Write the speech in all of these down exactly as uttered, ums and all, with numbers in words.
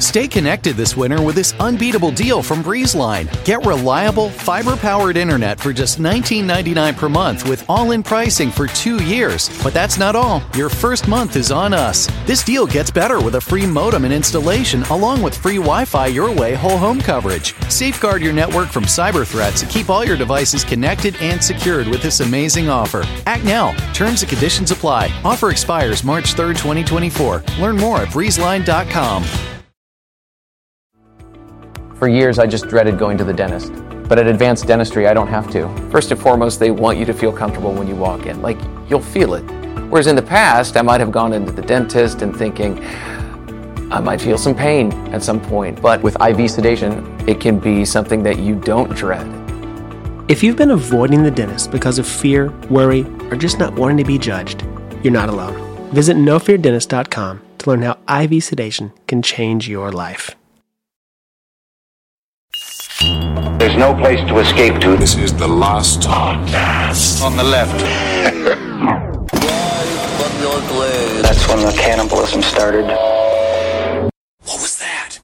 Stay connected this winter with this unbeatable deal from BreezeLine. Get reliable, fiber-powered internet for just nineteen ninety-nine per month with all-in pricing for two years. But that's not all. Your first month is on us. This deal gets better with a free modem and installation, along with free Wi-Fi your way whole home coverage. Safeguard your network from cyber threats and keep all your devices connected and secured with this amazing offer. Act now. Terms and conditions apply. Offer expires March third, twenty twenty-four. Learn more at breeze line dot com. For years, I just dreaded going to the dentist. But at Advanced Dentistry, I don't have to. First and foremost, they want you to feel comfortable when you walk in. Like, you'll feel it. Whereas in the past, I might have gone into the dentist and thinking, I might feel some pain at some point. But with I V sedation, it can be something that you don't dread. If you've been avoiding the dentist because of fear, worry, or just not wanting to be judged, you're not alone. Visit no fear dentist dot com to learn how I V sedation can change your life. There's no place to escape to. This is the last podcast. On the left. That's when the cannibalism started. What was that?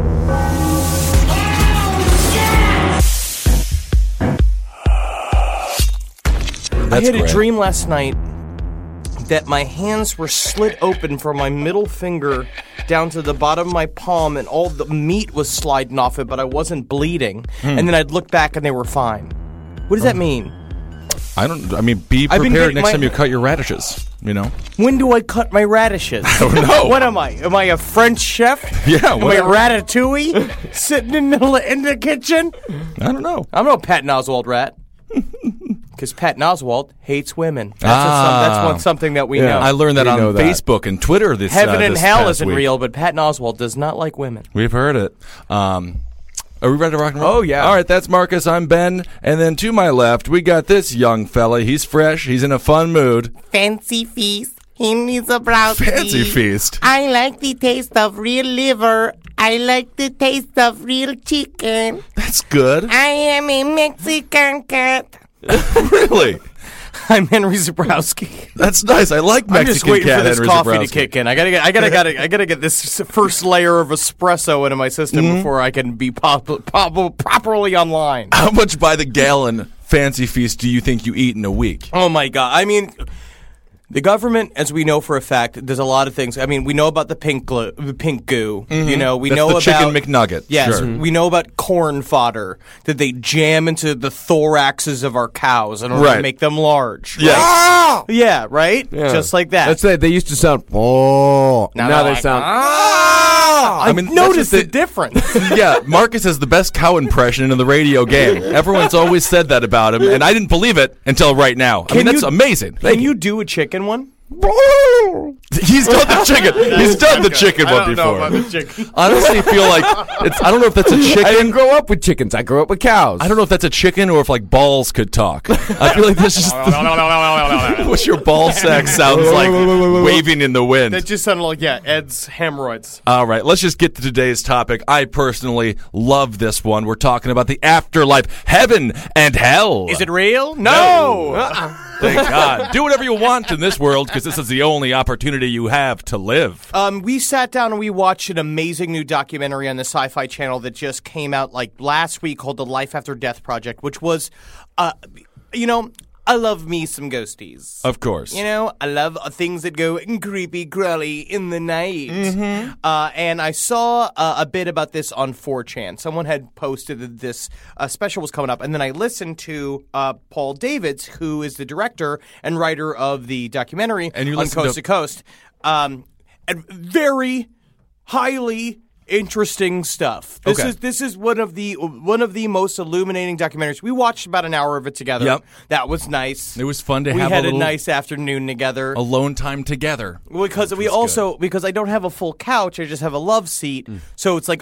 I had a dream last night that my hands were slit open from my middle finger down to the bottom of my palm, and all the meat was sliding off it, but I wasn't bleeding. Hmm. And then I'd look back and they were fine. What does that mean? I don't. I mean, be prepared next my, time you cut your radishes. You know. When do I cut my radishes? I don't know. What am I? Am I a French chef? Yeah. Am I a ratatouille sitting in the in the kitchen? I don't know. I'm no Patton Oswalt rat. Because Patton Oswalt hates women. That's, ah, a, some, that's one, something that we yeah. know. I learned that we on that. Facebook and Twitter this Heaven uh, and this hell isn't week. real, but Patton Oswalt does not like women. We've heard it. Um, are we ready to rock and roll? Oh, yeah. All right, that's Marcus. I'm Ben. And then to my left, we got this young fella. He's fresh. He's in a fun mood. Fancy feast. Henry Zabrowski. Fancy feast. I like the taste of real liver. I like the taste of real chicken. That's good. I am a Mexican cat. Really? I'm Henry Zabrowski. That's nice. I like Mexican I'm just waiting cat for this Henry coffee Zabrowski. to kick in. I gotta get, I gotta, gotta, I gotta get this first layer of espresso into my system mm-hmm. before I can be pop, pop, properly online. How much by the gallon Fancy Feast do you think you eat in a week? Oh my God! I mean, the government, as we know for a fact, there's a lot of things. I mean, we know about the pink glue, the pink goo. Mm-hmm. You know, we That's know the about chicken McNugget. Yes, sure. we know about corn fodder that they jam into the thoraxes of our cows in order right. to make them large. Yes. Ah! Yeah, right. Yeah. Just like that. That's it. They used to sound oh. Now, now they like, sound. Ah! I, I mean, noticed the, the difference. Yeah, Marcus has the best cow impression in the radio game. Everyone's always said that about him, and I didn't believe it until right now. Can I mean, that's you, amazing. Can Thank you do a chicken one? He's done the chicken. He's done the chicken I one don't before. Know about the chicken. Honestly, feel like it's. I don't know if that's a chicken. I didn't grow up with chickens. I grew up with cows. I don't know if that's a chicken or if like balls could talk. I feel like that's just what your ball sack sounds like waving in the wind. That just sounded like yeah, Ed's hemorrhoids. All right, let's just get to today's topic. I personally love this one. We're talking about the afterlife, heaven and hell. Is it real? No. no. Uh-uh. Thank God. Do whatever you want in this world because this is the only opportunity you have to live. Um, we sat down and we watched an amazing new documentary on the Sci-Fi Channel that just came out like last week called The Life After Death Project, which was, uh, you know, I love me some ghosties. Of course. You know, I love things that go creepy crawly in the night. Mm-hmm. Uh, and I saw uh, a bit about this on four chan. Someone had posted that this uh, special was coming up. And then I listened to uh, Paul Davids, who is the director and writer of the documentary and you on Coast to, to Coast. Um, and very highly interesting stuff. This okay. is this is one of the one of the most illuminating documentaries. We watched about an hour of it together. Yep. That was nice. It was fun to we have had a, a nice afternoon together. Alone time together. Because we also good. because I don't have a full couch, I just have a love seat. Mm. So it's like our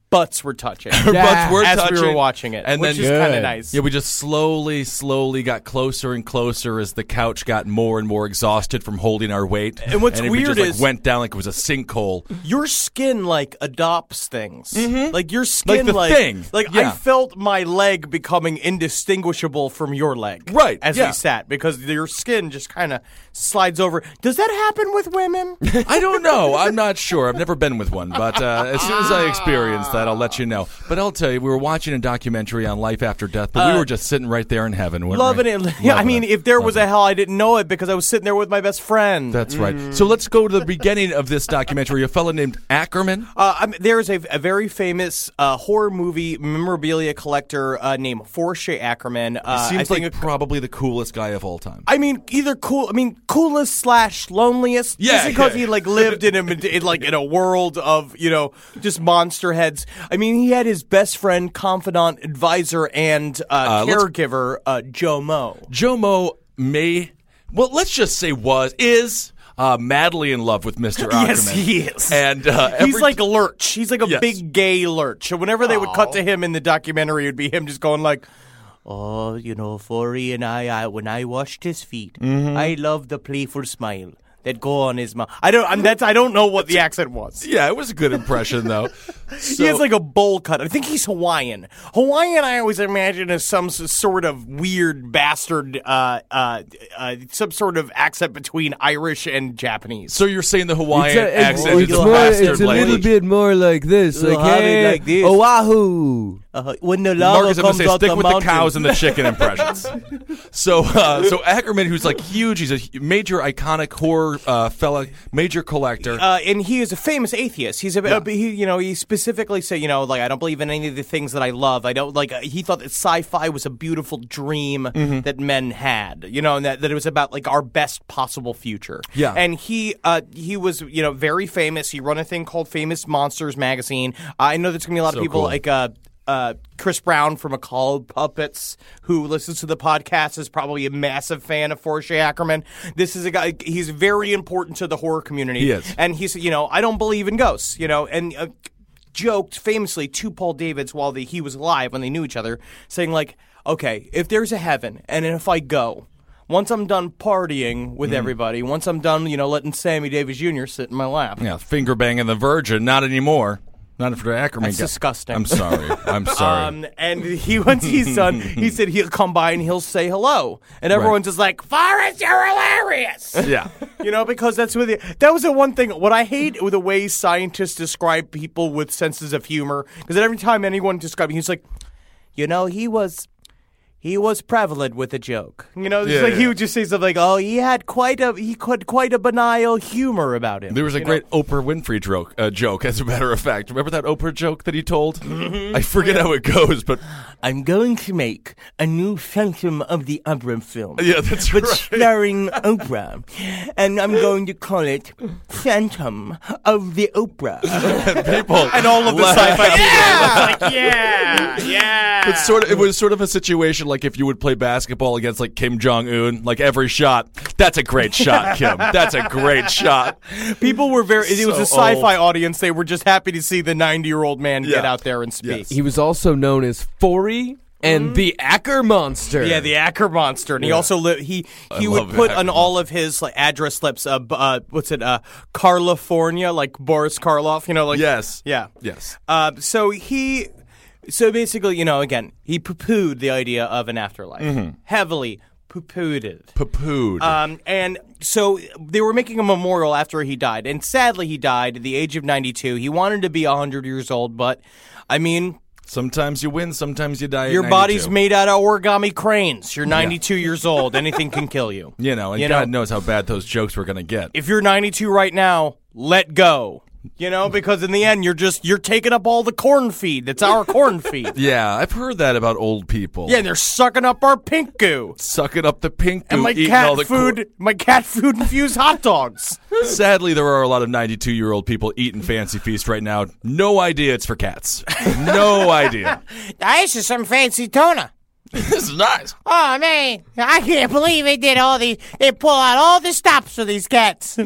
butts were touching. Our butts were as touching. we were watching it, and which then, is kind of nice. Yeah, we just slowly, slowly got closer and closer as the couch got more and more exhausted from holding our weight. And what's and weird we just, is like, went down like it was a sinkhole. Your skin like adopts things. Mm-hmm. Like your skin, Like the like, thing. like Yeah. I felt my leg becoming indistinguishable from your leg, Right, As yeah. we sat, because your skin just kind of slides over. Does that happen with women? I don't know. I'm not sure. I've never been with one, but uh, as soon as I experience that, I'll let you know. But I'll tell you, we were watching a documentary on life after death, but Uh, we were just sitting right there in heaven. weren't Loving we? it. Yeah, I Loving mean, it. if there was Loving a hell, I didn't know it because I was sitting there with my best friend. That's right. So let's go to the beginning of this documentary. A fellow named Ackerman. Uh, I mean, there is a, a very famous uh, horror movie memorabilia collector uh, named Forshay Ackerman. Uh, Seems I think like probably the coolest guy of all time. I mean, either cool. I mean, coolest slash loneliest. Yeah, just because yeah. he like lived in a in, like in a world of you know just monster heads. I mean, he had his best friend, confidant, advisor, and uh, Uh, let's- caregiver, uh, Joe Mo. Joe Mo may, well, let's just say was, is uh, madly in love with Mister Ackerman. Yes, he is. And uh, every He's like a lurch. He's like a Yes. big gay lurch. So whenever they would cut to him in the documentary, it would be him just going like, "Oh, you know, Forey and I, I when I washed his feet, Mm-hmm. I love the playful smile that go on his mouth." I don't. I'm, that's. I don't know what the accent was. Yeah, it was a good impression, though. he has like a bowl cut. I think he's Hawaiian. Hawaiian, I always imagine as some s- sort of weird bastard, uh, uh, uh, some sort of accent between Irish and Japanese. So you're saying the Hawaiian It's a, it's, accent it's is more, bastard it's a little language? bit more like this. Little Like, hobby hey, like this. Oahu. Uh, when the lava Marcus, I'm going comes to say out stick the with mountain. the cows and the chicken impressions. So, uh, so Ackerman, who's like huge, he's a major iconic horror uh, fella, major collector. Uh, and he is a famous atheist. He's a, uh, he, you know, he specifically said, you know, like I don't believe in any of the things that I love. I don't like. Uh, he thought that sci-fi was a beautiful dream Mm-hmm. that men had, you know, and that, that it was about like our best possible future. Yeah. And he, uh, he was, you know, very famous. He run a thing called Famous Monsters magazine. I know there's gonna be a lot So of people cool. like. Uh, Uh, Chris Brown from Macaulay Puppets, who listens to the podcast, is probably a massive fan of Forshay Ackerman. This is a guy, he's very important to the horror community. He is. And he said, you know, I don't believe in ghosts, you know, and uh, joked famously to Paul Davids while the, he was alive when they knew each other, saying, like, okay, if there's a heaven and if I go, once I'm done partying with Mm-hmm. everybody, once I'm done, you know, letting Sammy Davis Junior sit in my lap. Yeah, finger banging the Virgin, not anymore. Not after Ackerman. That's got- disgusting. I'm sorry. I'm sorry. Um, and he once he's done, he said he'll come by and he'll say hello, and everyone's just like, "Forrest, you're hilarious." yeah. You know, because that's what the, that was the one thing. What I hate with the way scientists describe people with senses of humor, because every time anyone describes, he's like, you know, he was. He was prevalent with a joke. You know, it's Yeah, like he yeah. would just say something like, "Oh, he had quite a he had quite a banal humor about him." There was a you know? great Oprah Winfrey joke, uh, joke, as a matter of fact. Remember that Oprah joke that he told? I forget how it goes, but I'm going to make a new Phantom of the Opera film. yeah, that's But right. starring Oprah. And I'm going to call it Phantom of the Opera. People and all of the laugh. sci-fi people. Like, yeah, yeah. It's sort of, it was sort of a situation like if you would play basketball against like Kim Jong Un, like every shot. That's a great shot, Kim. That's a great shot. People were very. It was So a sci-fi old. audience. They were just happy to see the ninety-year-old man get Yeah. out there and speak. Yes. He was also known as Forey and the Acker Monster. Yeah, the Acker Monster, and he also li- he he I would love put Acker on all of his like address slips, uh, b- uh what's it, uh, California, like Boris Karloff, you know, like Yes. yeah, Yes. Uh, so he, so basically, you know, again, he poo-pooed the idea of an afterlife, heavily poo-pooed it. Papooed. Um, and so they were making a memorial after he died, and sadly, he died at the age of ninety-two. He wanted to be one hundred years old, but I mean. Sometimes you win, sometimes you die. at Your body's ninety-two. made out of origami cranes. You're ninety-two years old. Anything can kill you. You know, and You God know? knows how bad those jokes were going to get. If you're ninety-two right now, let go. You know, because in the end, you're just you're taking up all the corn feed. That's our corn feed. Yeah, I've heard that about old people. Yeah, they're sucking up our pink goo. Sucking up the pink goo, And my eating all cat the food, cor- my cat food infused hot dogs. Sadly, there are a lot of ninety-two-year-old people eating Fancy Feast right now. No idea it's for cats. No idea. This is some fancy tuna. This is nice. Oh, man. I can't believe they did all these. They pull out all the stops for these cats.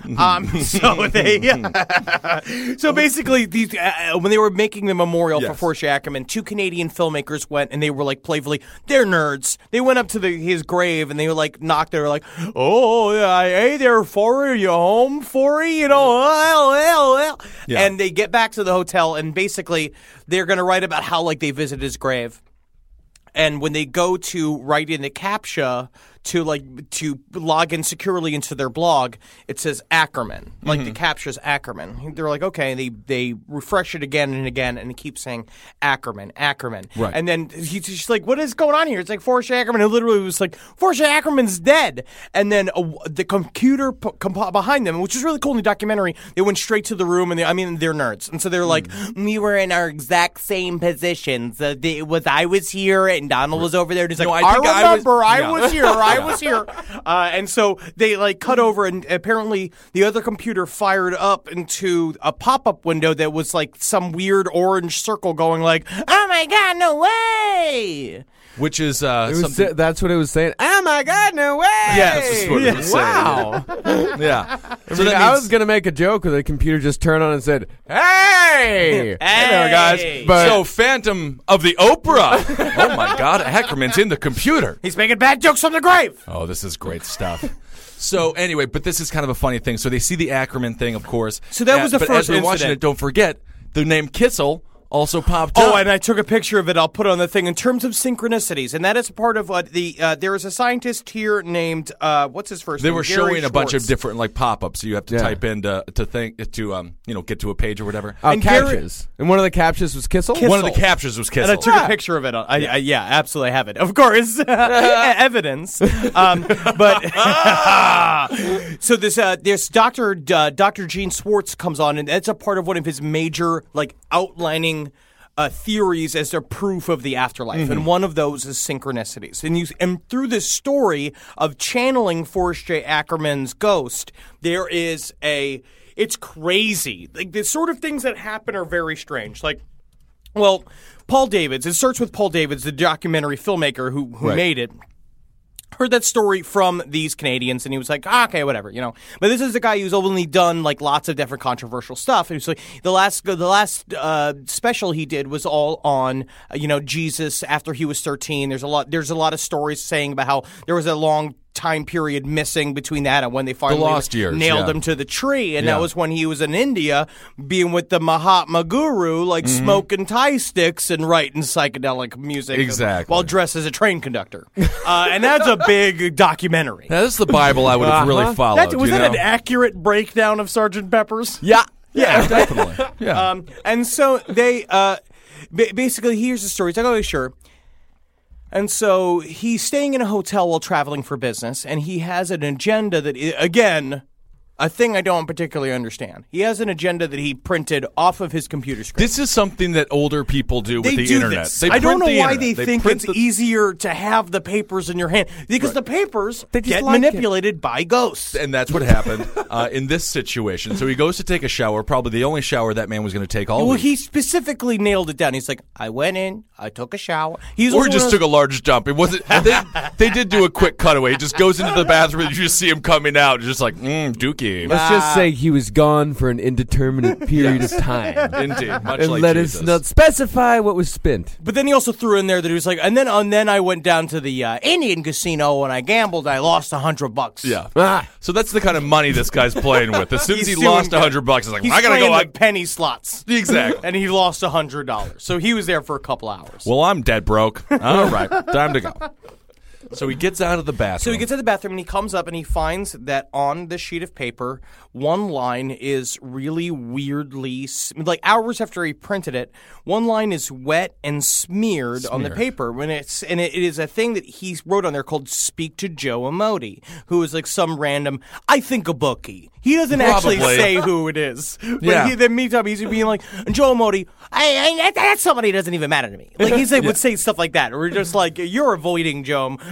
Um, so they, so basically, these uh, when they were making the memorial Yes. for Forrest J. Ackerman, two Canadian filmmakers went and they were like playfully, they're nerds. They went up to the, his grave and they were like knocked. They were like, "Oh, yeah, hey there, Forrest, you home, Forrest? You know, well, well, well." Yeah. And they get back to the hotel and basically they're going to write about how like they visited his grave. And when they go to write in the CAPTCHA to like to log in securely into their blog, it says Ackerman. Like Mm-hmm. the CAPTCHA's Ackerman. They're like, okay, and they they refresh it again and again, and it keeps saying Ackerman, Ackerman. Right. And then he's just like, what is going on here? It's like Forrest J. Ackerman, who literally was like, Forrest J. Ackerman's dead. And then uh, the computer p- comp- behind them, which is really cool in the documentary, they went straight to the room, and they, I mean, they're nerds, and so they're like, Mm. we were in our exact same positions. Uh, the, it was I was here, and Donald was over there. And he's like, No, I I, think I was- remember, I yeah. was here, I was here. Uh, and so they like cut over, and apparently the other computer fired up into a pop-up window that was like some weird orange circle going like, oh my God, no way. Which is uh, It was something. sa- that's what it was saying. Oh my God, no way! Yes, that's what it was saying. Wow. yeah. I, So mean, that I means- was gonna make a joke where the computer just turned on and said, "Hey, Hey there, guys. But- so, Phantom of the Oprah. Oh my God, Ackerman's in the computer. He's making bad jokes from the grave. Oh, this is great stuff. So anyway, but this is kind of a funny thing. So they see the Ackerman thing, of course. So that was the but first as we're watching incident. it, don't forget the name Kissel also popped Oh, up. and I took a picture of it. I'll put it on the thing in terms of synchronicities, and that is part of what the uh, there is a scientist here named uh, what's his first They name? were Gary showing a bunch of Schwartz. different like pop-ups, so you have to Yeah. type in to, to think to um you know get to a page or whatever. oh, And Gary- captures." And one of the captures was Kissel. Kissel. One of the captures was Kissel. And I took a picture of it. On, I, I, yeah, absolutely, I have it. Of course, evidence. Um, but so this uh, this Doctor uh, Doctor Gene Schwartz comes on, and that's a part of one of his major like outlining. Uh, theories as a proof of the afterlife, and one of those is synchronicities. And you, and through this story of channeling Forrest J. Ackerman's ghost, there is a. It's crazy. Like the sort of things that happen are very strange. Like, well, Paul Davids. It starts with Paul Davids, the documentary filmmaker who who Right. made it. Heard that story from these Canadians, and he was like, ah, okay, whatever, you know. But this is a guy who's only done like lots of different controversial stuff. And so like, the last the last uh, special he did was all on uh, you know Jesus after he was thirteen. There's a lot there's a lot of stories saying about how there was a long time period missing between that and when they finally lost years, nailed yeah. him to the tree, and Yeah. that was when he was in India, being with the Mahatma Guru, like Mm-hmm. smoking Thai sticks and writing psychedelic music, Exactly. while dressed as a train conductor. uh, and that's a big documentary. Now, this is the Bible I would have really Uh-huh. followed. That's, was you that know? an accurate breakdown of Sergeant Pepper's? Yeah. Yeah, definitely. Yeah. Um, and so they, uh, ba- basically, here's the story. It's like, oh, sure. And so he's staying in a hotel while traveling for business, and he has an agenda that, i- again, a thing I don't particularly understand. He has an agenda that he printed off of his computer screen. This is something that older people do with They the do internet. this. They I don't print know the why internet. they, think print it's the- easier to have the papers in your hand, because the papers They just get like it. manipulated by ghosts. And that's what happened uh, in this situation. So he goes to take a shower, probably the only shower that man was going to take all Well, week. he specifically nailed it down. He's like, I went in, I took a shower. He's or also he just one took of a large dump. It wasn't. They, they did do a quick cutaway. He just goes into the bathroom and you just see him coming out, just like, mm, Dookie. Let's just say he was gone for an indeterminate period Yes. of time. Indeed, much And like let Jesus. us not specify what was spent. But then he also threw in there that he was like, and then and then I went down to the uh, Indian casino and I gambled. I lost a hundred bucks. Yeah. Ah. So that's the kind of money this guy's playing with. As soon as He's he doing lost a good. hundred bucks, he's like, He's I gotta playing go. the I, penny slots. Exactly. And he lost a hundred dollars. So he was there for a couple hours. well, I'm dead broke. All right, time to go. So he gets out of the bathroom. So he gets to the bathroom and he comes up and he finds that on the sheet of paper, one line is really weirdly, s- like hours after he printed it, one line is wet and smeared, on the Smeared. paper. When it's and it, it is a thing that he wrote on there called "Speak to Joe Amoti," who is like some random, I think a bookie. He doesn't actually Probably. say who it is. But Yeah. he, then meantime, he's being like, Joe Amoti, I, I, that- that's somebody who doesn't even matter to me. Like he's like, would say stuff like that, or just like, you're avoiding Joe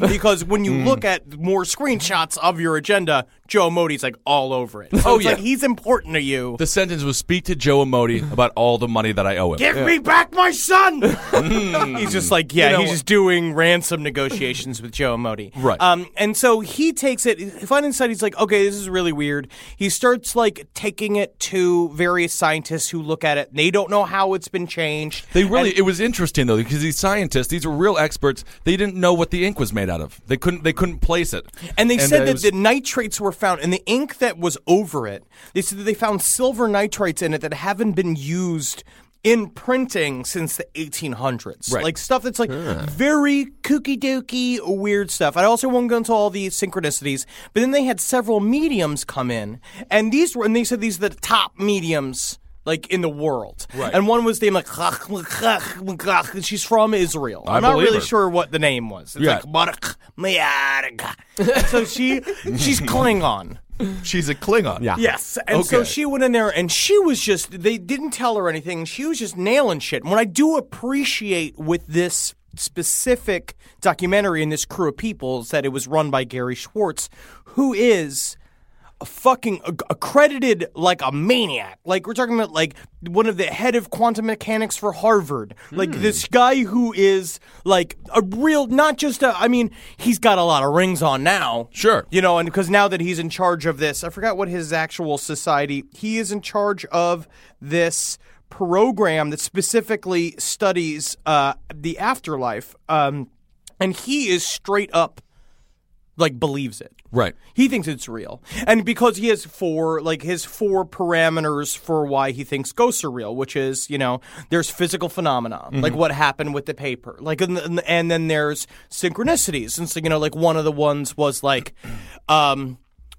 because when you look at more screenshots of your agenda, Joe Emoti's like all over it. So Oh, it's yeah. like he's important to you. The sentence was speak to Joe Emoti about all the money that I owe him. Give me back my son! He's just like, yeah, You know he's what- just doing ransom negotiations with Joe Emoti. Right. Um, and so he takes it, Fun Inside, he's like, okay, this is really weird. He starts like taking it to various scientists who look at it. They don't know how it's been changed. They really, And- it was interesting though, because these scientists, these were real experts. They didn't know what the ink was made out of. They couldn't, they couldn't place it. And they said uh, it that was- the nitrates were found, and the ink that was over it, they said that they found silver nitrates in it that haven't been used in printing since the eighteen hundreds. Right. Like stuff that's like very kooky dooky, weird stuff. I also won't go into all the synchronicities, but then they had several mediums come in, and these were, and they said these are the top mediums like in the world. Right. And one was named like she's from Israel. I I'm not believe really her. sure what the name was. It's Yeah. like Barak Mayarga. So she she's Klingon. She's a Klingon. Yeah. Yes. And so Okay. she went in there and she was just, they didn't tell her anything. She was just nailing shit. And what I do appreciate with this specific documentary and this crew of people is that it was run by Gary Schwartz, who is a fucking accredited like a maniac. Like we're talking about like one of the head of quantum mechanics for Harvard. Like this guy who is like a real, not just a, I mean, he's got a lot of rings on now. Sure. You know, and because now that he's in charge of this, I forgot what his actual society, he is in charge of this program that specifically studies uh, the afterlife. Um, and he is straight up like believes it. Right. He thinks it's real. And because he has four, like his four parameters for why he thinks ghosts are real, which is, you know, there's physical phenomena, like what happened with the paper. Like, and, and- and then there's synchronicities. And so, you know, like one of the ones was like, um,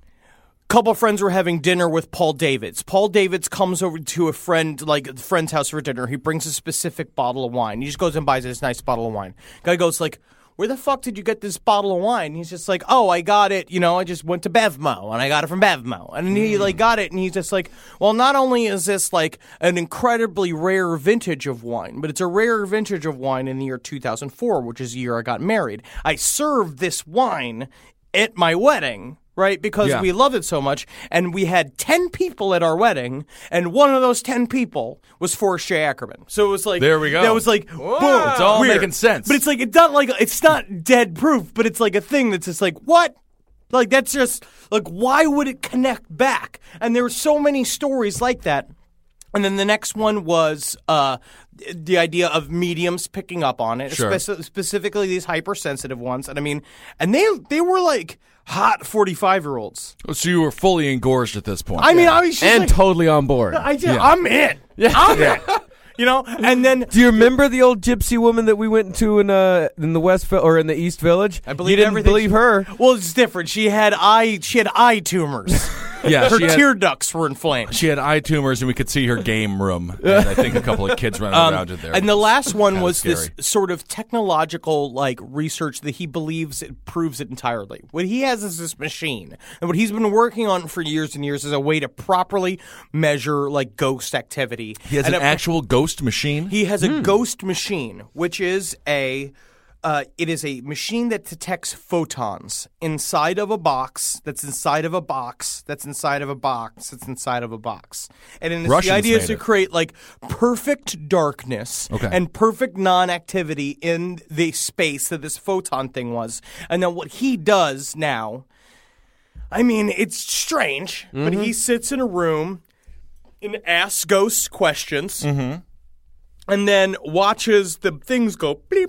couple of friends were having dinner with Paul Davids. Paul Davids comes over to a friend, like a friend's house for dinner. He brings a specific bottle of wine. He just goes and buys this nice bottle of wine. Guy goes like, where the fuck did you get this bottle of wine? He's just like, oh, I got it, you know, I just went to Bevmo, and I got it from Bevmo. And he, like, got it, and he's just like, well, not only is this, like, an incredibly rare vintage of wine, but it's a rare vintage of wine in the year two thousand four, which is the year I got married. I served this wine at my wedding, right, because Yeah. we love it so much, and we had ten people at our wedding, and one of those ten people was Forrest J. Ackerman. So it was like, There we go. that was like, boom. It's all weird. making sense. But it's like, it's not like, it's not dead proof, but it's like a thing that's just like, what? Like, that's just, like, why would it connect back? And there were so many stories like that. And then the next one was uh, the idea of mediums picking up on it, Sure. speci- specifically these hypersensitive ones. And I mean, and they they were like hot forty-five-year-olds. So you were fully engorged at this point. I mean, I was just And like, totally on board. I just, Yeah. I'm in. I'm in. You know? And then Do you remember the old gypsy woman that we went to in uh in the West Vi- or in the East Village? I believe you didn't everything believe she- her. Well, it's different. She had eye she had eye tumors. Yeah, Her she had- tear ducts were inflamed. She had eye tumors, and we could see her game room. And I think a couple of kids running Um, around it there. and the last one Kinda was scary. this sort of technological like research that he believes it proves it entirely. What he has is this machine, and what he's been working on for years and years is a way to properly measure like ghost activity. He has And an it- actual ghost machine. He has a ghost machine, which is a uh, it is a machine that detects photons inside of a box. That's inside of a box. That's inside of a box. That's inside of a box. And then Russians the idea is made to it. create like perfect darkness Okay. and perfect non-activity in the space that this photon thing was. And then what he does now, I mean, it's strange, but he sits in a room and asks ghosts questions. And then watches the things go bleep,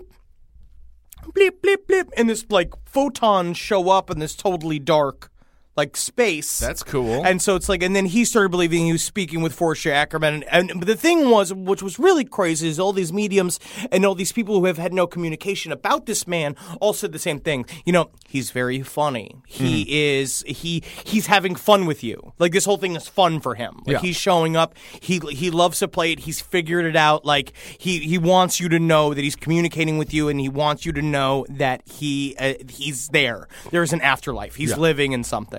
bleep, bleep, bleep, and this like photons show up in this totally dark like space. That's cool. And so it's like, and then he started believing he was speaking with Forrest J. Ackerman. And, and but the thing was, which was really crazy, is all these mediums and all these people who have had no communication about this man all said the same thing. You know, he's very funny. He Mm. is he he's having fun with you. Like this whole thing is fun for him. Like Yeah. he's showing up. He he loves to play it. He's figured it out. Like he he wants you to know that he's communicating with you, and he wants you to know that he uh, he's there. There's an afterlife. He's Yeah. living in something.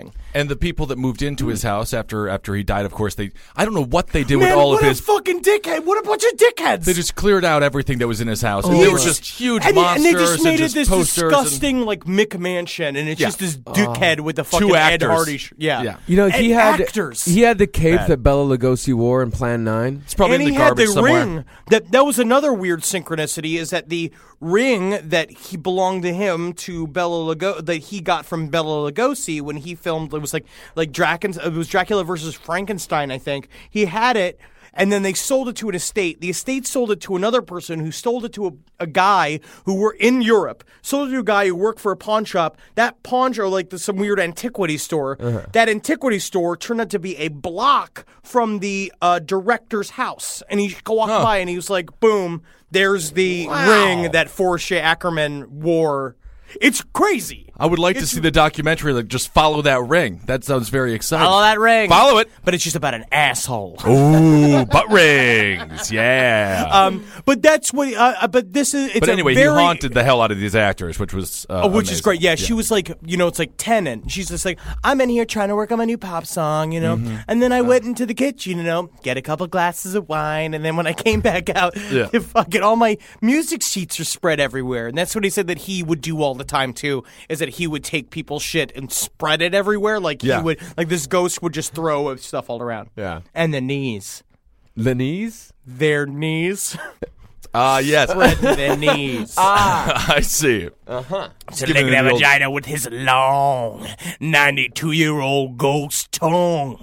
thing. And the people that moved into his house after after he died, of course, they I don't know what they did Man, with all what of a his. fucking dickhead! What a bunch of dickheads! They just cleared out everything that was in his house. And Oh, they were yeah. just huge and, monsters and they just made it this posters disgusting, and, like McMansion, and it's Yeah. just this dickhead with the fucking Two Ed actors. Hardy. Sh- yeah. Yeah. You know, he And had actors. he had the cape Bad. that Bela Lugosi wore in Plan nine. It's probably and in he the had garbage the somewhere. ring. That that was another weird synchronicity. Is that the ring that he belonged to him to Bela Lugosi that he got from Bela Lugosi when he filmed? It was like like Draken. It was Dracula versus Frankenstein, I think. He had it. And then they sold it to an estate. The estate sold it to another person who sold it to a, a guy who were in Europe. Sold it to a guy who worked for a pawn shop. That pawn shop, like the, some weird antiquity store, Uh-huh. that antiquity store turned out to be a block from the uh, director's house. And he walked Huh. by and he was like, boom, there's the ring that Forsha Ackerman wore. It's crazy. I would like to It's- see the documentary. Like, just follow that ring. That sounds very exciting. Follow that ring. Follow it. But it's just about an asshole. Ooh, butt rings. Yeah. Um, but that's what. Uh, but this is. It's but anyway, a very, he haunted the hell out of these actors, which was uh, Oh, which is amazing. great. Yeah, she was like, you know, it's like Tennant. She's just like, I'm in here trying to work on my new pop song, you know. Mm-hmm. And then I went into the kitchen, you know, get a couple glasses of wine, and then when I came back out, Yeah. fucking all my music sheets are spread everywhere. And that's what he said that he would do all the time too, is that he would take people's shit and spread it everywhere. Like Yeah. he would, like this ghost would just throw stuff all around. Yeah. And the knees, The knees? their knees, Ah, yes. spread their knees. I see. To giving lick it that the old- vagina with his long ninety-two-year-old ghost tongue.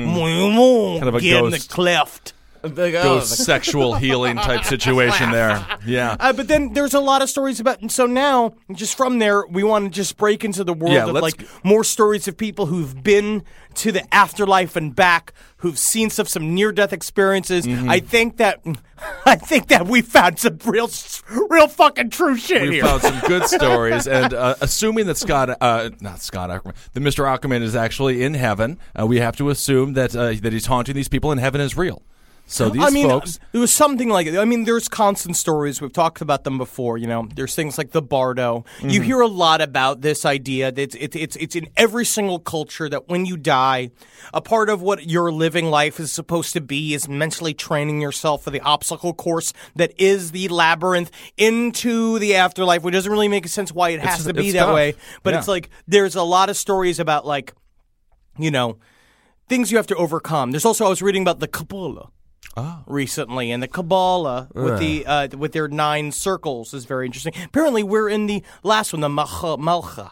Mm-hmm. Kind of a Get in the ghost. cleft. Ghost sexual healing type situation there. Yeah. Uh, but then there's a lot of stories about, and so now, just from there, we want to just break into the world Yeah, of let's like g- more stories of people who've been to the afterlife and back, who've seen stuff, some near-death experiences. Mm-hmm. I think that, I think that we found some real, real fucking true shit We here. found some good stories, and uh, assuming that Scott, uh, not Scott Ackerman, that Mister Ackerman is actually in heaven, uh, we have to assume that uh, that he's haunting these people, and heaven is real. So these I mean, folks, there was something like it. I mean, there's constant stories. We've talked about them before. You know, there's things like the Bardo. Mm-hmm. You hear a lot about this idea that it's, it's it's it's in every single culture that when you die, a part of what your living life is supposed to be is mentally training yourself for the obstacle course that is the labyrinth into the afterlife, which doesn't really make sense why it has It's- to be it's that tough. way. But Yeah. it's like there's a lot of stories about like, you know, things you have to overcome. There's also I was reading about the Kabbalah. Recently, and the Kabbalah with the uh, with their nine circles is very interesting. Apparently, we're in the last one, the Malcha. Malcha.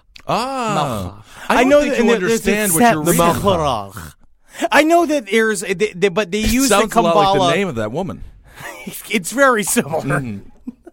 ah, I, I don't know think that you and there- there's understand a what set- you're the reading. Malcha. I know that there's, they, they, but they use sounds the a lot Kabbalah. like the name of that woman. It's very similar. Mm-hmm.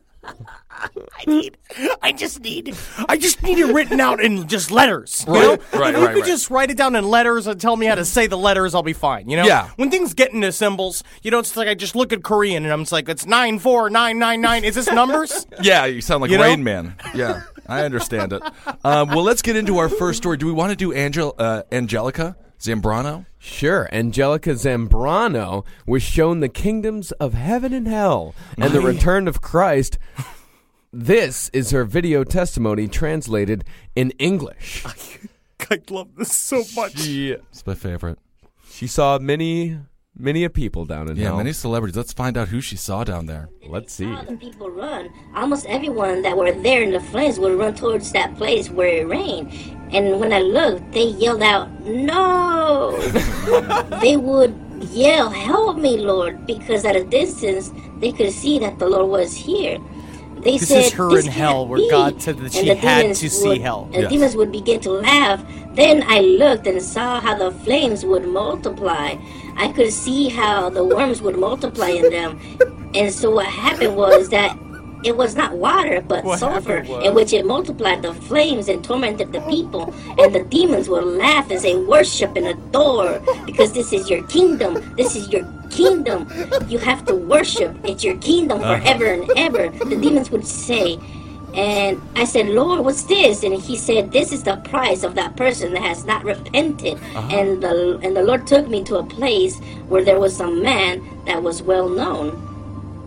I need. I just need. I just need it written out in just letters. You Right, know? right, If you right, could right. just write it down in letters and tell me how to say the letters, I'll be fine. You know. Yeah. When things get into symbols, you know, it's like I just look at Korean and I'm just like, it's nine four nine nine nine. Is this numbers? Yeah, you sound like You know? Rain Man. Yeah, I understand it. Um, well, let's get into our first story. Do we want to do Angel uh, Angelica Zambrano? Sure. Angelica Zambrano was shown the kingdoms of heaven and hell and the return of Christ. This is her video testimony translated in English. I love this so much. She, It's my favorite. she saw many, many a people down in Yeah, hell. many celebrities. Let's find out who she saw down there. Let's see. Thousand people run. Almost everyone that were there in the flames would run towards that place where it rained. And when I looked, they yelled out, "No!" They would yell, "Help me, Lord," because at a distance they could see that the Lord was here. They This said, is her "This in hell, can't where be." God said that And she the had demons to see would- hell. And Yes. demons would begin to laugh. Then I looked and saw how the flames would multiply. I could see how the worms would multiply in them. And so what happened was that it was not water, but What sulfur, happened was- in which it multiplied the flames and tormented the people. And the demons would laugh and say, "Worship and adore, because this is your kingdom. This is your kingdom. You have to worship. It's your kingdom forever and ever." The demons would say. And I said, "Lord, what's this?" And he said, "This is the price of that person that has not repented." And the and the Lord took me to a place where there was a man that was well known.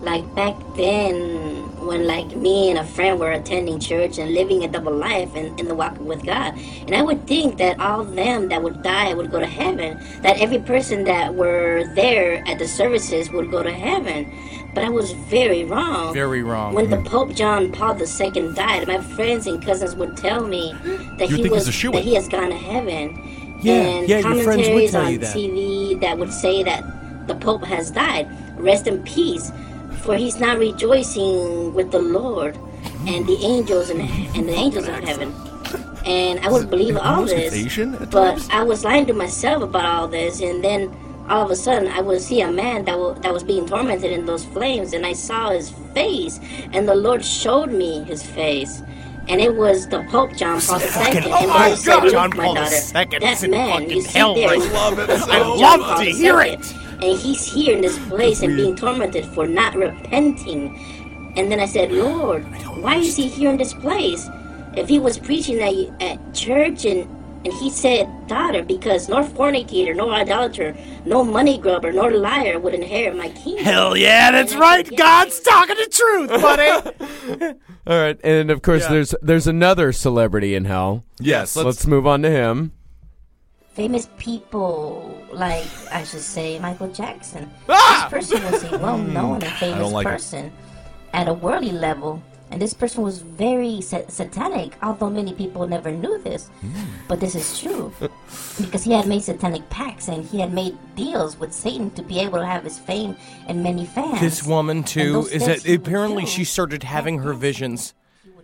like back then, when like me and a friend were attending church and living a double life in, in the walk with God. And I would think that all of them that would die would go to heaven, that every person that were there at the services would go to heaven. But I was very wrong. Very wrong. When the Pope John Paul the Second died, my friends and cousins would tell me that You he think was he's a shoo-in. that he has gone to heaven. Yeah, and yeah, your friends would commentaries tell on you that. T V that would say that the Pope has died. Rest in peace, for he's now rejoicing with the Lord and the angels and, and the angels of heaven. And I would believe all this, Asian at but times? I was lying to myself about all this, and then all of a sudden I would see a man that, w- that was being tormented in those flames, and I saw his face, and the Lord showed me his face. And it was the Pope John Paul the Second. oh and my the Lord said, God, "Look, John my Paul the daughter, Second that is in man fucking you see hell there right is- now. love it is so John love Paul to the hear Second. And he's here in this place and being tormented for not repenting. And then I said, Lord, why is he here in this place? If he was preaching at, at church and And he said, daughter, because no fornicator, no idolater, no money grubber, nor liar would inherit my kingdom. Hell yeah, that's right. God's talking the truth, buddy. All right, and of course, Yeah. there's there's another celebrity in hell. Yes, let's, let's- move on to him. Famous people, like, I should say, Michael Jackson. Ah! This person was a well-known and famous don't like it. person at a worldly level. And this person was very sa- satanic, although many people never knew this. But this is true. Because he had made satanic pacts and he had made deals with Satan to be able to have his fame and many fans. This woman, And too, those is things that he would apparently do. she started having her visions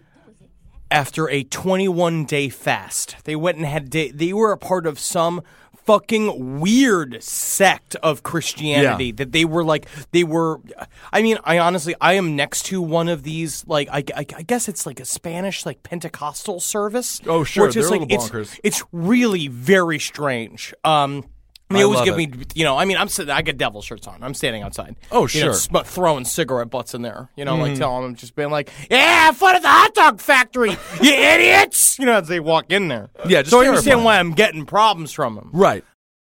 after a twenty-one day fast. They went and had, day, they were a part of some fucking weird sect of Christianity Yeah. that they were like, they were, I mean, I honestly, I am next to one of these, like, I, I, I guess it's like a Spanish, like, Pentecostal service. Oh, sure, which is they're a like, little it's, bonkers. it's really very strange. Um, They I always love give it. me, you know, I mean, I'm sitting, I get devil shirts on. I'm standing outside. Oh, You know, sure. sm- throwing cigarette butts in there. You know, Mhm. like telling them, just being like, yeah, have fun at the hot dog factory, you idiots. You know, as they walk in there. Yeah, just So I understand terrifying. why I'm getting problems from them. Right.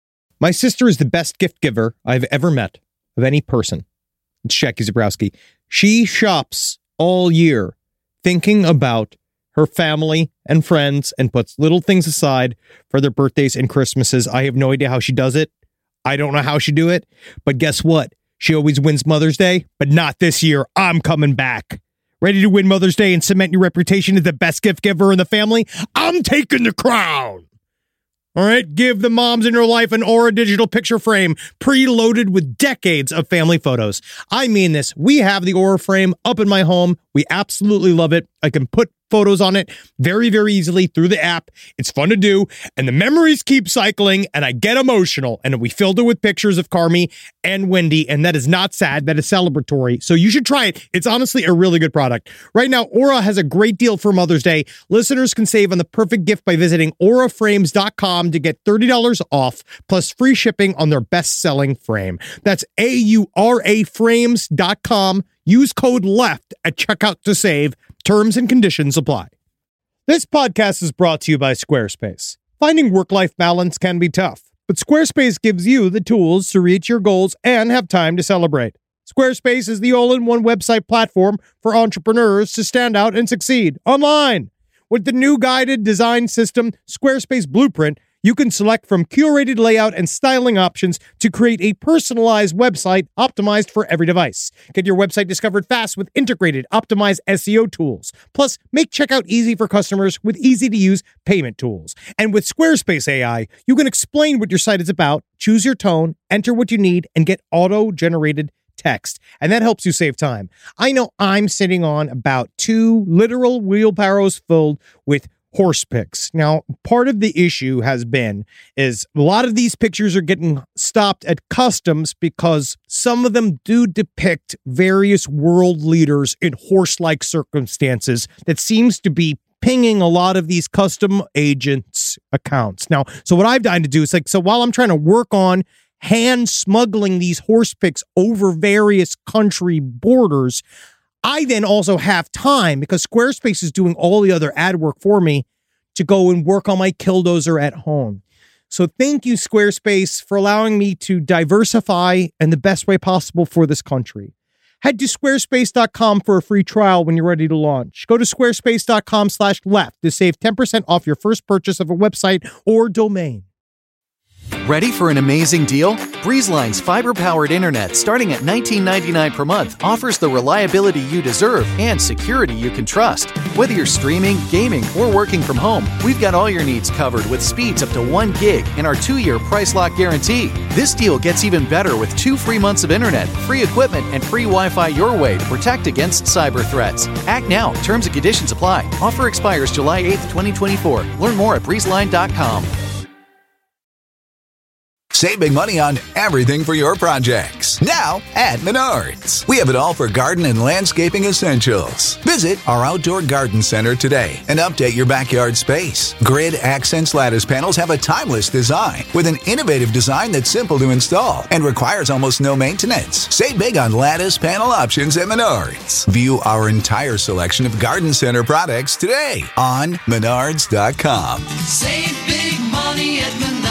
My sister is the best gift giver I've ever met of any person. It's Jackie Zabrowski. She shops all year thinking about her family and friends and puts little things aside for their birthdays and Christmases. I have no idea how she does it. I don't know how she do it. But guess what? She always wins Mother's Day, but not this year. I'm coming back. Ready to win Mother's Day and cement your reputation as the best gift giver in the family? I'm taking the crown. All right, give the moms in your life an Aura digital picture frame preloaded with decades of family photos. I mean this. We have the Aura frame up in my home. We absolutely love it. I can put photos on it very, very easily through the app. It's fun to do, and the memories keep cycling, and I get emotional. And we filled it with pictures of Carmi and Wendy, and that is not sad. That is celebratory. So you should try it. It's honestly a really good product. Right now, Aura has a great deal for Mother's Day. Listeners can save on the perfect gift by visiting aura frames dot com to get thirty dollars off, plus free shipping on their best-selling frame. That's A U R A frames dot com. Use code LEFT at checkout to save. Terms and conditions apply. This podcast is brought to you by Squarespace. Finding work-life balance can be tough, but Squarespace gives you the tools to reach your goals and have time to celebrate. Squarespace is the all-in-one website platform for entrepreneurs to stand out and succeed online. With the new guided design system, Squarespace Blueprint, you can select from curated layout and styling options to create a personalized website optimized for every device. Get your website discovered fast with integrated, optimized S E O tools. Plus, make checkout easy for customers with easy-to-use payment tools. And with Squarespace A I, you can explain what your site is about, choose your tone, enter what you need, and get auto-generated text. And that helps you save time. I know I'm sitting on about two literal wheelbarrows filled with horse pics. Now, part of the issue has been is a lot of these pictures are getting stopped at customs because some of them do depict various world leaders in horse-like circumstances that seems to be pinging a lot of these custom agents' accounts. Now, so what I've done to do is like, so while I'm trying to work on hand smuggling these horse pics over various country borders, I then also have time because Squarespace is doing all the other ad work for me to go and work on my Killdozer at home. So thank you, Squarespace, for allowing me to diversify in the best way possible for this country. Head to squarespace dot com for a free trial when you're ready to launch. Go to squarespace dot com slash left to save ten percent off your first purchase of a website or domain. Ready for an amazing deal? BreezeLine's fiber-powered internet, starting at nineteen ninety-nine dollars per month, offers the reliability you deserve and security you can trust. Whether you're streaming, gaming, or working from home, we've got all your needs covered with speeds up to one gig and our two-year price lock guarantee. This deal gets even better with two free months of internet, free equipment, and free Wi-Fi your way to protect against cyber threats. Act now. Terms and conditions apply. Offer expires July eighth, twenty twenty-four. Learn more at breeze line dot com. Save big money on everything for your projects. Now at Menards. We have it all for garden and landscaping essentials. Visit our outdoor garden center today and update your backyard space. Grid Accents lattice panels have a timeless design with an innovative design that's simple to install and requires almost no maintenance. Save big on lattice panel options at Menards. View our entire selection of garden center products today on menards dot com. Save big money at Menards.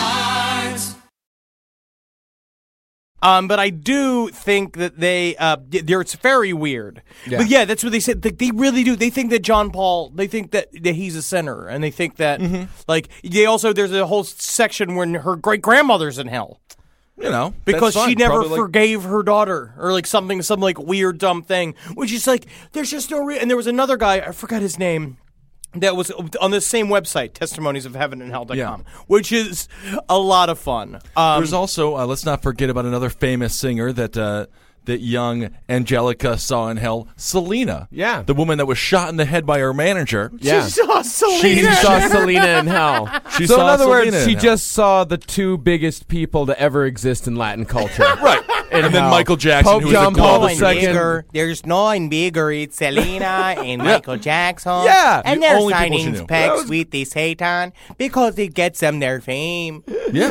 Um, but I do think that they, uh, they're, it's very weird. Yeah. But yeah, that's what they said. They, they really do. They think that John Paul, they think that, that he's a sinner. And they think that, mm-hmm. like, they also, there's a whole section when her great-grandmother's in hell. You know, because she never Probably forgave like... her daughter, or like something, some like weird, dumb thing. Which is like, there's just no reason. And there was another guy, I forgot his name, that was on the same website, testimonies of heaven and hell dot com, yeah. which is a lot of fun. Um, There's also, uh, let's not forget about another famous singer that uh, that young Angelica saw in hell, Selena. Yeah. The woman that was shot in the head by her manager. Yeah. She saw Selena. She saw Selena in hell. She so saw in other Selena words, she in just saw the two biggest people to ever exist in Latin culture. Right. And, and then Michael Jackson, Pope who John was a Paul god. the Second. Bigger. There's no one bigger. It's Selena and Yeah. Michael Jackson. Yeah. And The they're only people she signing knew. Peg Sweetie Satan because it gets them their fame. Yeah.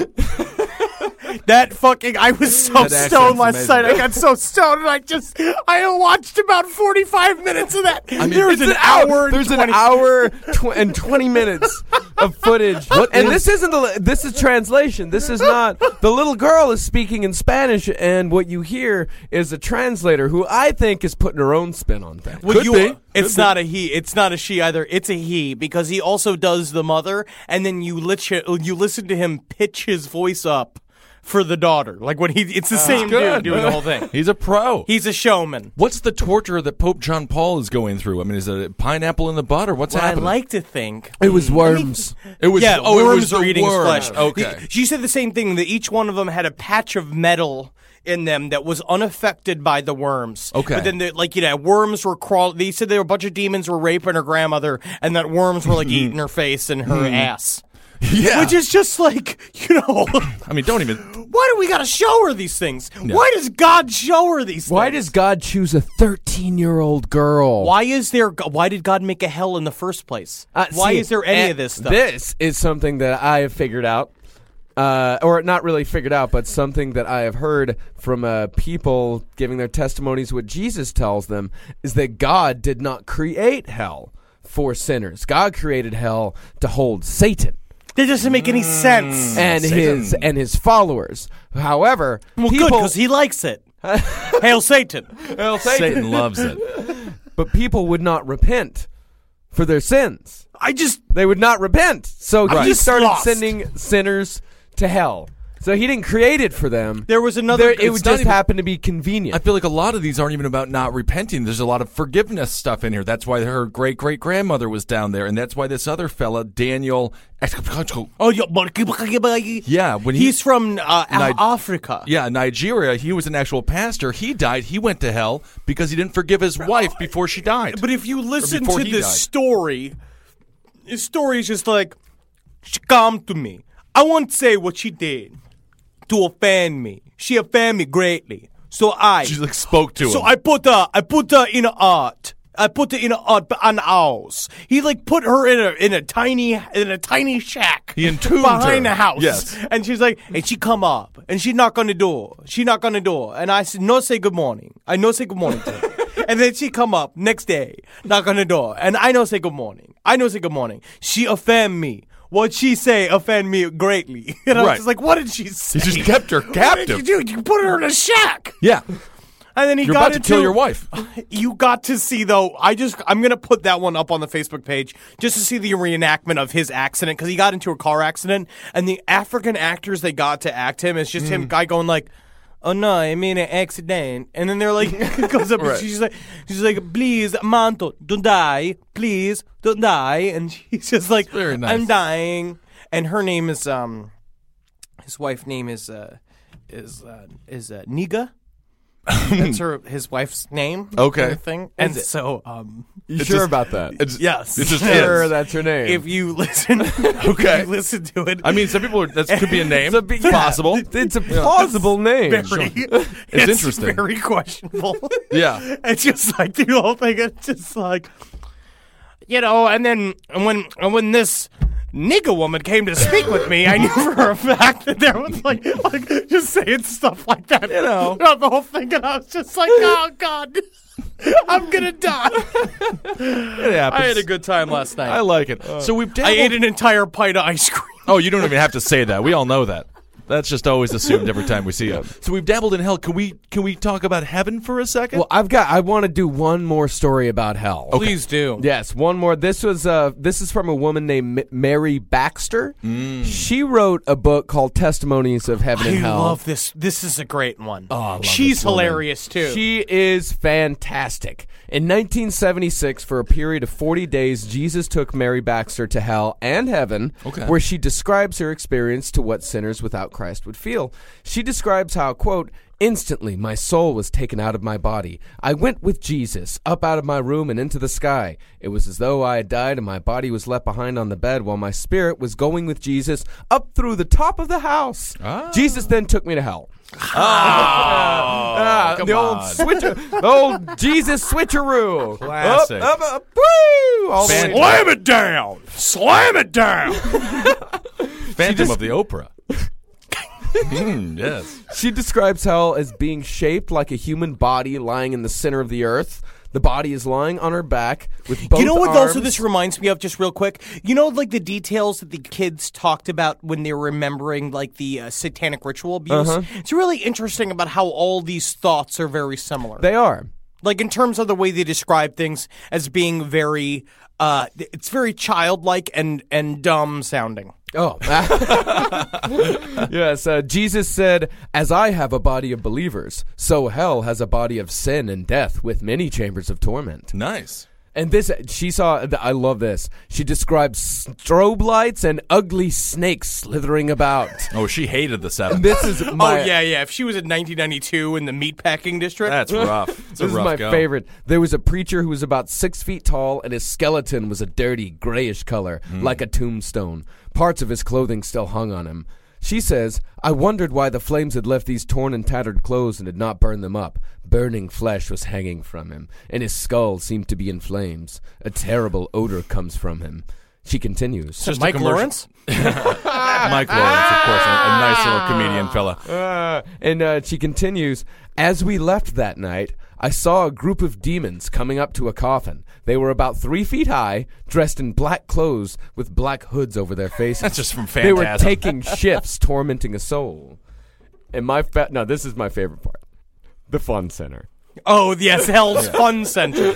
That fucking, I was so That stoned accent's last amazing. night. I got so stoned and I just, I watched about forty-five minutes of that. I mean, there was It's an hour and There's twenty an hour tw- and twenty minutes of footage. What and is- this isn't the. This is translation. This is not. The little girl is speaking in Spanish, and what you hear is a translator who I think is putting her own spin on things. Well, Could you, be. It's Could not a he. It's not a she either. It's a he because he also does the mother, and then you lit- you listen to him pitch his voice up for the daughter. Like when he, it's the same good. dude doing the whole thing. He's a pro. He's a showman. What's the torture that Pope John Paul is going through? I mean, is it a pineapple in the butt or what's Well, I happening? like to think It was worms. it was yeah, oh, it worms was the are eating his worms. flesh. Okay. She said the same thing, that each one of them had a patch of metal in them that was unaffected by the worms. Okay. But then, the, like, you know, worms were crawling. They said there were a bunch of demons were raping her grandmother, and that worms were, like, eating her face and her ass. Yeah. Which is just like, you know. I mean, don't even. Why do we got to show her these things? Yeah. Why does God show her these Why things? does God choose a thirteen-year-old girl? Why is there? Why did God make a hell in the first place? Uh, why see, is there any and of this stuff? This is something that I have figured out. Uh, or not really figured out, but something that I have heard from uh, people giving their testimonies. What Jesus tells them is that God did not create hell for sinners. God created hell to hold Satan. That doesn't make any sense. And Satan. his and his followers. However, Well, good, people, because he likes it. Hail Satan. Hail Satan. Satan loves it. But people would not repent for their sins. I just... They would not repent. So I'm he just started lost. sending sinners to hell. So he didn't create it for them. There was another... There, it it's would not just even- happen to be convenient. I feel like a lot of these aren't even about not repenting. There's a lot of forgiveness stuff in here. That's why her great great grandmother was down there, and that's why this other fella, Daniel. Oh, yeah, Yeah, when he, he's from uh, Ni- Africa. Yeah, Nigeria. He was an actual pastor. He died. He went to hell because he didn't forgive his wife before she died. But if you listen before to he this died. story, his story is just like, she come to me. I won't say what she did to offend me. She offended me greatly. So I... She like spoke to So him. I put her, I put her in a art. I put her in a art, an house. He like put her in a in a tiny in a tiny shack. He entombed behind her. the house. Yes. And she's like, and she come up and she knock on the door. She knock on the door, and I said, no, say good morning. I no say good morning to her. And then she come up next day, knock on the door, and I no say good morning. I no say good morning. She offend me. What she say offend me greatly. And I was Right. just like, what did she say? He just kept her What captive. did you do? You put her in a shack. Yeah. And then he You're got about to into, kill your wife. You got to see, though, I just, I'm going to put that one up on the Facebook page just to see the reenactment of his accident, because he got into a car accident, and the African actors they got to act him is just Mm. him guy going like, oh no, I mean an accident. And then they're like, goes up Right. and she's like, she's like, please, Manto, don't die. Please, don't die. And she's just like, Very nice. I'm dying. And her name is, um, his wife's name is, uh, is, uh, is, uh, Niga. That's her, his wife's name. Okay. Kind of thing. And Is it? so, um, You It's sure just- about that? It's, yes. It just Sure, is. that's her name. If you listen, Okay. if you listen to it. I mean, some people are, that could be a name. It's a big- It's possible. It's a plausible name. Very, It's it's interesting. very questionable. Yeah. It's just like the whole thing. It's just like, you know, and then and when and when this nigga woman came to speak with me, I knew for a fact that there was like, like just saying stuff like that, you know, throughout the whole thing, and I was just like, oh God, I'm gonna die. It happens. I had a good time last night. I like it. so we've I dabbled- ate an entire pint of ice cream. Oh, you don't even have to say that. We all know that. That's just always assumed every time we see it. So we've dabbled in hell. Can we can we talk about heaven for a second? Well, I've got. I want to do one more story about hell. Please do. Yes, one more. This was. Uh, this is from a woman named M- Mary Baxter. She wrote a book called Testimonies of Heaven I and Hell. love this. This is a great one. Oh, I love She's this woman. hilarious too. She is fantastic. In nineteen seventy-six, for a period of forty days, Jesus took Mary Baxter to hell and heaven, Okay. where she describes her experience to what sinners without Christ would feel. She describes how, quote, instantly my soul was taken out of my body. I went with Jesus, up out of my room and into the sky. It was as though I had died and my body was left behind on the bed while my spirit was going with Jesus up through the top of the house. Ah. Jesus then took me to hell. Oh, Ah, come the old on. switcher, the old Jesus switcheroo. Classic. Up, up, up, woo! All the way- Slam it down! Slam it down! Phantom just- of the Oprah. Mm, yes. She describes hell as being shaped like a human body lying in the center of the earth. The body is lying on her back with both You know what arms. also this reminds me of, just real quick? You know, like the details that the kids talked about when they were remembering, like, the uh, satanic ritual abuse? Uh-huh. It's really interesting about how all these thoughts are very similar. They are. Like, in terms of the way they describe things as being very, uh, it's very childlike and, and dumb sounding. Oh. Yes, uh, Jesus said, as I have a body of believers, so hell has a body of sin and death with many chambers of torment. Nice. And this, she saw, I love this. She describes strobe lights and ugly snakes slithering about. Oh, she hated the seven. This is my, oh, yeah, yeah. If she was in nineteen ninety-two in the meatpacking district. That's rough. It's a This is rough my go. favorite. There was a preacher who was about six feet tall, and his skeleton was a dirty, grayish color, like a tombstone. Parts of his clothing still hung on him. She says, I wondered why the flames had left these torn and tattered clothes and had not burned them up. Burning flesh was hanging from him, and his skull seemed to be in flames. A terrible odor comes from him. She continues. Just a Mike commercial- Lawrence? Mike Lawrence, of course, a, a nice little comedian fella. Uh, and uh, she continues, as we left that night, I saw a group of demons coming up to a coffin. They were about three feet high, dressed in black clothes with black hoods over their faces. That's just from They were Phantasm. taking shifts, tormenting a soul. And my fa- no, this is my favorite part. The Fun Center. Oh, yes, Hell's Fun Center.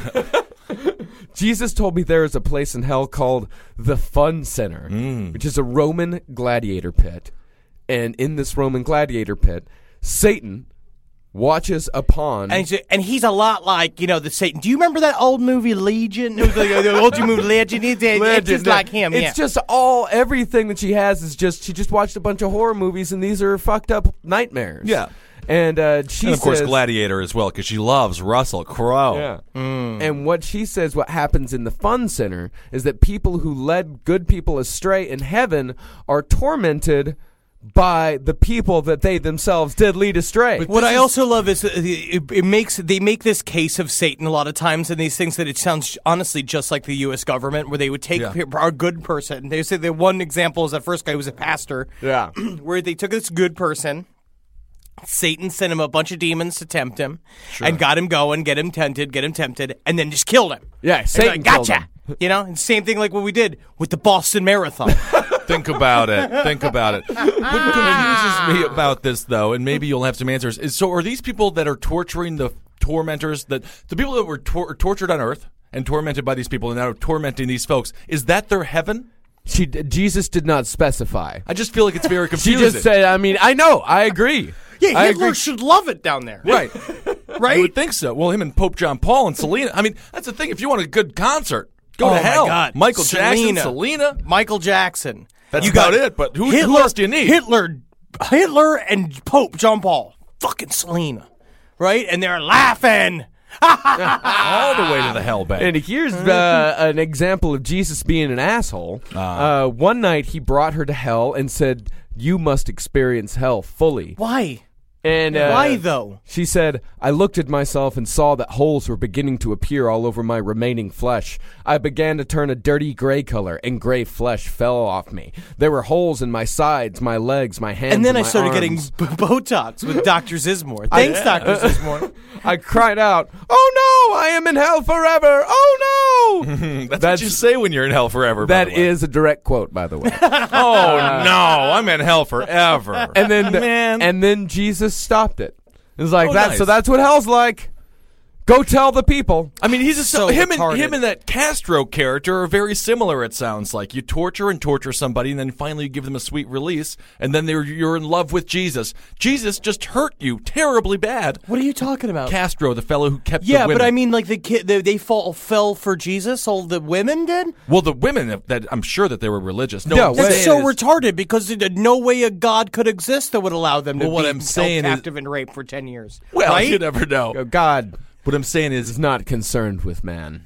Jesus told me there is a place in hell called the Fun Center, Mm. which is a Roman gladiator pit. And in this Roman gladiator pit, Satan watches upon... And he's, and he's a lot like, you know, the Satan. Do you remember that old movie Legion? It was like the old movie Legend. It's, it's Legend. just like him. It's yeah. just all everything that she has is just she just watched a bunch of horror movies and these are fucked up nightmares. Yeah. And uh, she And of course, says, Gladiator as well, because she loves Russell Crowe. Yeah. And what she says, what happens in the Fun Center is that people who led good people astray in heaven are tormented by the people that they themselves did lead astray. What I also love is that it, it makes they make this case of Satan a lot of times in these things that it sounds honestly just like the U S government, where they would take Yeah. pe- a good person. They say the one example is that first guy who was a pastor, Yeah. where they took this good person. Satan sent him a bunch of demons to tempt him, and got him going, get him tempted, get him tempted, and then just killed him. Yeah, And Satan like, killed gotcha. him. You know, and same thing like what we did with the Boston Marathon. Think about it. Think about it. What confuses me about this, though, and maybe you'll have some answers, is so are these people that are torturing the tormentors, that the people that were tor- tortured on earth and tormented by these people and now tormenting these folks, is that their heaven? She Jesus did not specify. I just feel like it's very She confusing. just said, I mean, I know, I agree. Yeah, I Hitler agree. should love it down there. Right. Right? I would think so. Well, him and Pope John Paul and Selena. I mean, that's the thing. If you want a good concert, go Oh to my hell. God. Michael Jackson, Selena. Selena. Michael Jackson. That's You about got it. But who, Hitler, who else do you need? Hitler, Hitler and Pope John Paul. Fucking Selena. Right? And they're laughing. All the way to the hell bank. And here's uh, an example of Jesus being an asshole. Uh, one night he brought her to hell and said, "You must experience hell fully." Why? And uh, Why, though? She said, "I looked at myself and saw that holes were beginning to appear all over my remaining flesh. I began to turn a dirty gray color, and gray flesh fell off me. There were holes in my sides, my legs, my hands, And then I my started arms. getting b- Botox with Doctor Zismore. Thanks, I- Doctor Zismore. I cried out, "Oh no, I am in hell forever! Oh no!" That's, what you say when you're in hell forever. by That the way. is a direct quote, by the way. Oh no, I'm in hell forever. And then, Man. and then Jesus stopped it. It was like Oh, that. nice. So that's what hell's like. Go tell the people. I mean, he's a, So him and retarded. him and that Castro character are very similar. It sounds like you torture and torture somebody, and then finally you give them a sweet release, and then they're you're in love with Jesus. Jesus just hurt you terribly bad. What are you talking about? Castro, the fellow who kept Yeah, the women. but I mean, like the kid, they, they fall fell for Jesus. All the women did. well, the women that, that I'm sure that they were religious. No, Yeah, I'm what- That's saying so is- retarded because there's no way a god could exist that would allow them to Well, what be I'm held saying is- captive and raped for ten years. Well, right? you never know. God What I'm saying is is, not concerned with man.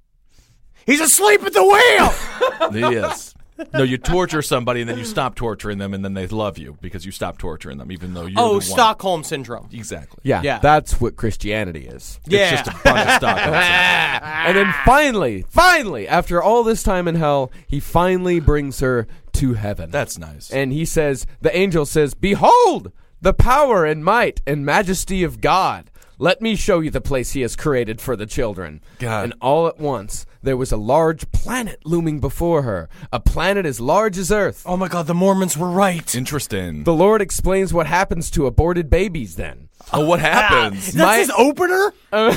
He's asleep at the wheel. he is. No, you torture somebody and then you stop torturing them, and then they love you because you stop torturing them, even though you're oh, the one. Stockholm syndrome. Exactly. Yeah, Yeah. that's what Christianity is. Yeah. It's just a bunch of Stockholm. And then finally, finally, after all this time in hell, he finally brings her to heaven. That's nice. And he says, the angel says, "Behold, the power and might and majesty of God. Let me show you the place he has created for the children." God. And all at once, there was a large planet looming before her, a planet as large as Earth. Oh my God, the Mormons were right. Interesting. The Lord explains what happens to aborted babies then. Oh, what happens? That's My- his opener.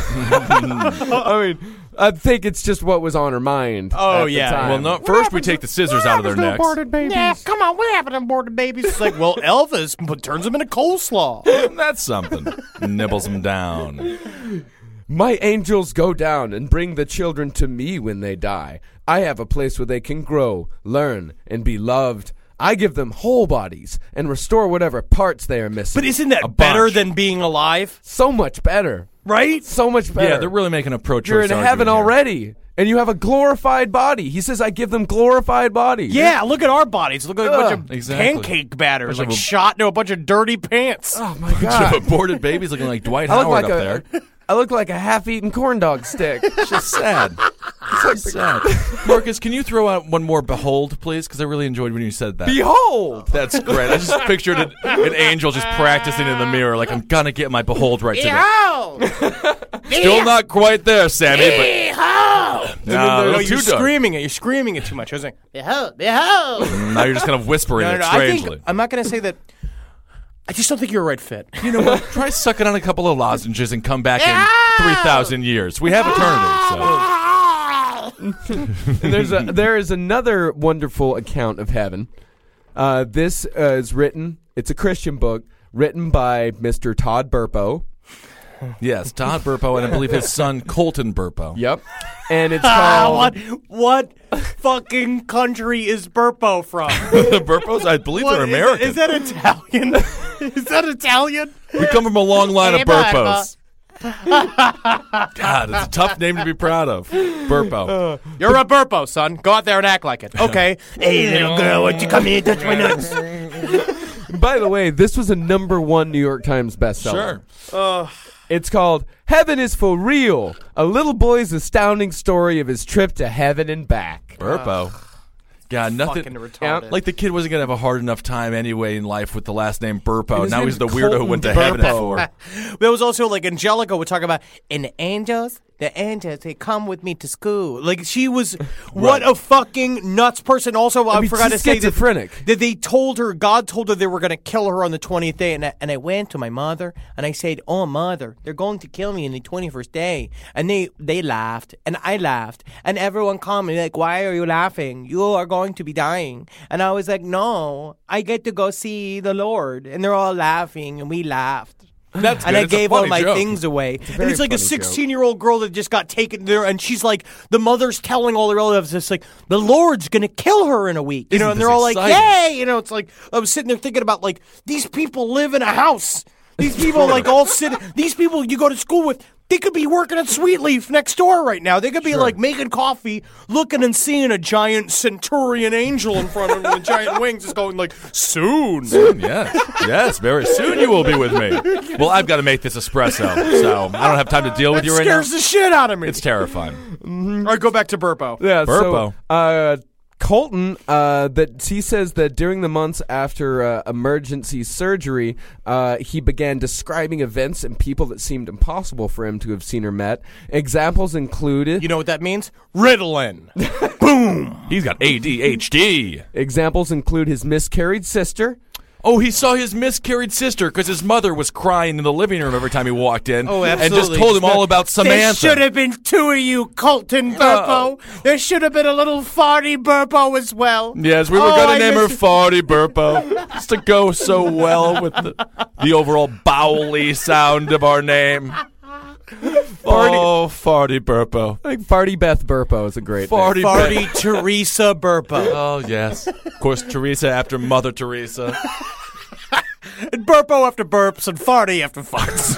I mean, I think it's just what was on her mind. Oh, at the yeah. time. Well, no. First, we take the scissors out of their necks. Yeah, come on, what happened to aborted babies? It's like, well, Elvis but turns them into coleslaw. That's something. Nibbles them down. My angels go down and bring the children to me when they die. I have a place where they can grow, learn, and be loved. I give them whole bodies and restore whatever parts they are missing. But isn't that A better bunch. than being alive? So much better. Right? So much better. Yeah, they're really making a pro-choice You're in argument heaven here. already. And you have a glorified body. He says, I give them glorified bodies. Yeah, look at our bodies. Look like a bunch Ugh, of exactly. pancake batters, Bunch like of a- shot into a bunch of dirty pants. Oh, my Bunch God. of aborted babies looking like Dwight I look Howard like up a, there. I look like a half-eaten corn dog stick. It's just sad. It's so sad. Marcus, can you throw out one more behold, please? Because I really enjoyed when you said that. Behold! That's great. I just pictured an, an angel just practicing in the mirror, like, I'm gonna get my behold right today. Still not quite there, Sammy, but Behold! No, no, no, no, you're too dark. screaming it. You're screaming it too much. I was like, Behold, behold. now you're just kind of whispering no, no, it no. I strangely. think, I'm not going to say that. I just don't think you're a right fit. You know what? Try sucking on a couple of lozenges and come back in three thousand years. We have eternity. So. And there's a, there is another wonderful account of heaven. Uh, this uh, is written, it's a Christian book, written by Mister Todd Burpo. Yes, Todd Burpo, and I believe his son Colton Burpo. Yep. And it's Ah, called... what, what fucking country is Burpo from? The Burpos, I believe What, they're is American. Is, that Italian? is that Italian? We come from a long line Hey, of Burpos. God, it's a tough name to be proud of. Burpo. You're a Burpo, son. Go out there and act like it. Okay. Hey, little girl, why don't you come here and touch my nuts? By the way, this was a number one New York Times bestseller. Sure. Uh, It's called Heaven is for Real, a little boy's astounding story of his trip to heaven and back. Burpo. God, nothing. fucking retarded. Like the kid wasn't going to have a hard enough time anyway in life with the last name Burpo. His Now name's he's the weirdo who went to Colton heaven at Burpo. four. There was also like Angelica would talk about, and angels the angels, they come with me to school. Like, she was, what a fucking nuts person. Also, I, I mean, forgot to she's say that, schizophrenic. that they told her, God told her they were going to kill her on the twentieth day. And I, and I went to my mother and I said, oh, mother, they're going to kill me on the twenty-first day. And they, they laughed and I laughed. And everyone commented, like, why are you laughing? You are going to be dying. And I was like, no, I get to go see the Lord. And they're all laughing and we laughed. That's and good. I It's a gave all funny my joke. things away. It's a and very it's like a funny sixteen-year-old girl that just got taken there, and she's like, the mother's telling all the relatives, it's like, the Lord's going to kill her in a week. You Isn't know, and this they're all exciting? like, yay! You know, it's like, I was sitting there thinking about, like, these people live in a house. These people, like, all sit, these people you go to school with, they could be working at Sweet Leaf next door right now. They could be, like, making coffee, looking and seeing a giant centurion angel in front of them with giant wings, just going, like, soon. Soon, yes. Yes, very soon you will be with me. Well, I've got to make this espresso, so I don't have time to deal with That you right now. scares the shit out of me. It's terrifying. All right, go back to Burpo. Yeah, Burpo. so uh, Colton, uh, that he says that during the months after uh, emergency surgery, uh, he began describing events and people that seemed impossible for him to have seen or met. Examples included. You know what that means? Ritalin. Boom! He's got A D H D. Examples include his miscarried sister. Oh, he saw his miscarried sister because his mother was crying in the living room every time he walked in. Oh, and absolutely. just told him all about Samantha. There should have been two of you, Colton Burpo. There should have been a little farty Burpo as well. Yes, we were Oh, going I to name her miss- Farty Burpo. Just to go so well with the, the overall bowely sound of our name. Oh, Farty Burpo. I think Farty Beth Burpo is a great Farty name. Farty Teresa Burpo. Oh, yes. Of course, Teresa after Mother Teresa. And Burpo after burps and Farty after farts.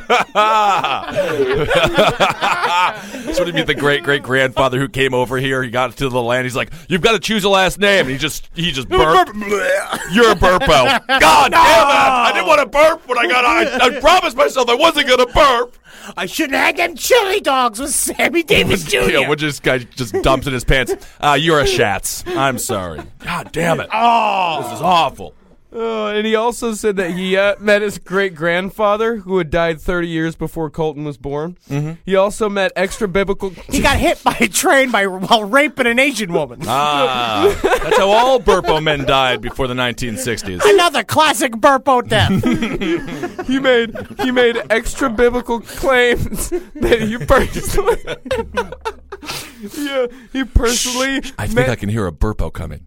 That's what he mean, the great great grandfather who came over here. He got to the land. He's like, "You've got to choose a last name." And he just he just burped. You're a Burpo. God damn it! I didn't want to burp when I got. I, I promised myself I wasn't gonna burp. I shouldn't have had them chili dogs with Sammy Davis Junior Yeah, which this guy just dumps in his pants. Uh, you're a Schatz. I'm sorry. God damn it. Oh, This is awful. Uh, and he also said that he uh, met his great-grandfather, who had died thirty years before Colton was born. Mm-hmm. He also met extra-biblical... he got hit by a train by while raping an Asian woman. Ah, that's how all Burpo men died before the nineteen sixties. Another classic Burpo death. he made he made extra-biblical claims that he personally... yeah, he personally... I think met, I can hear a Burpo coming.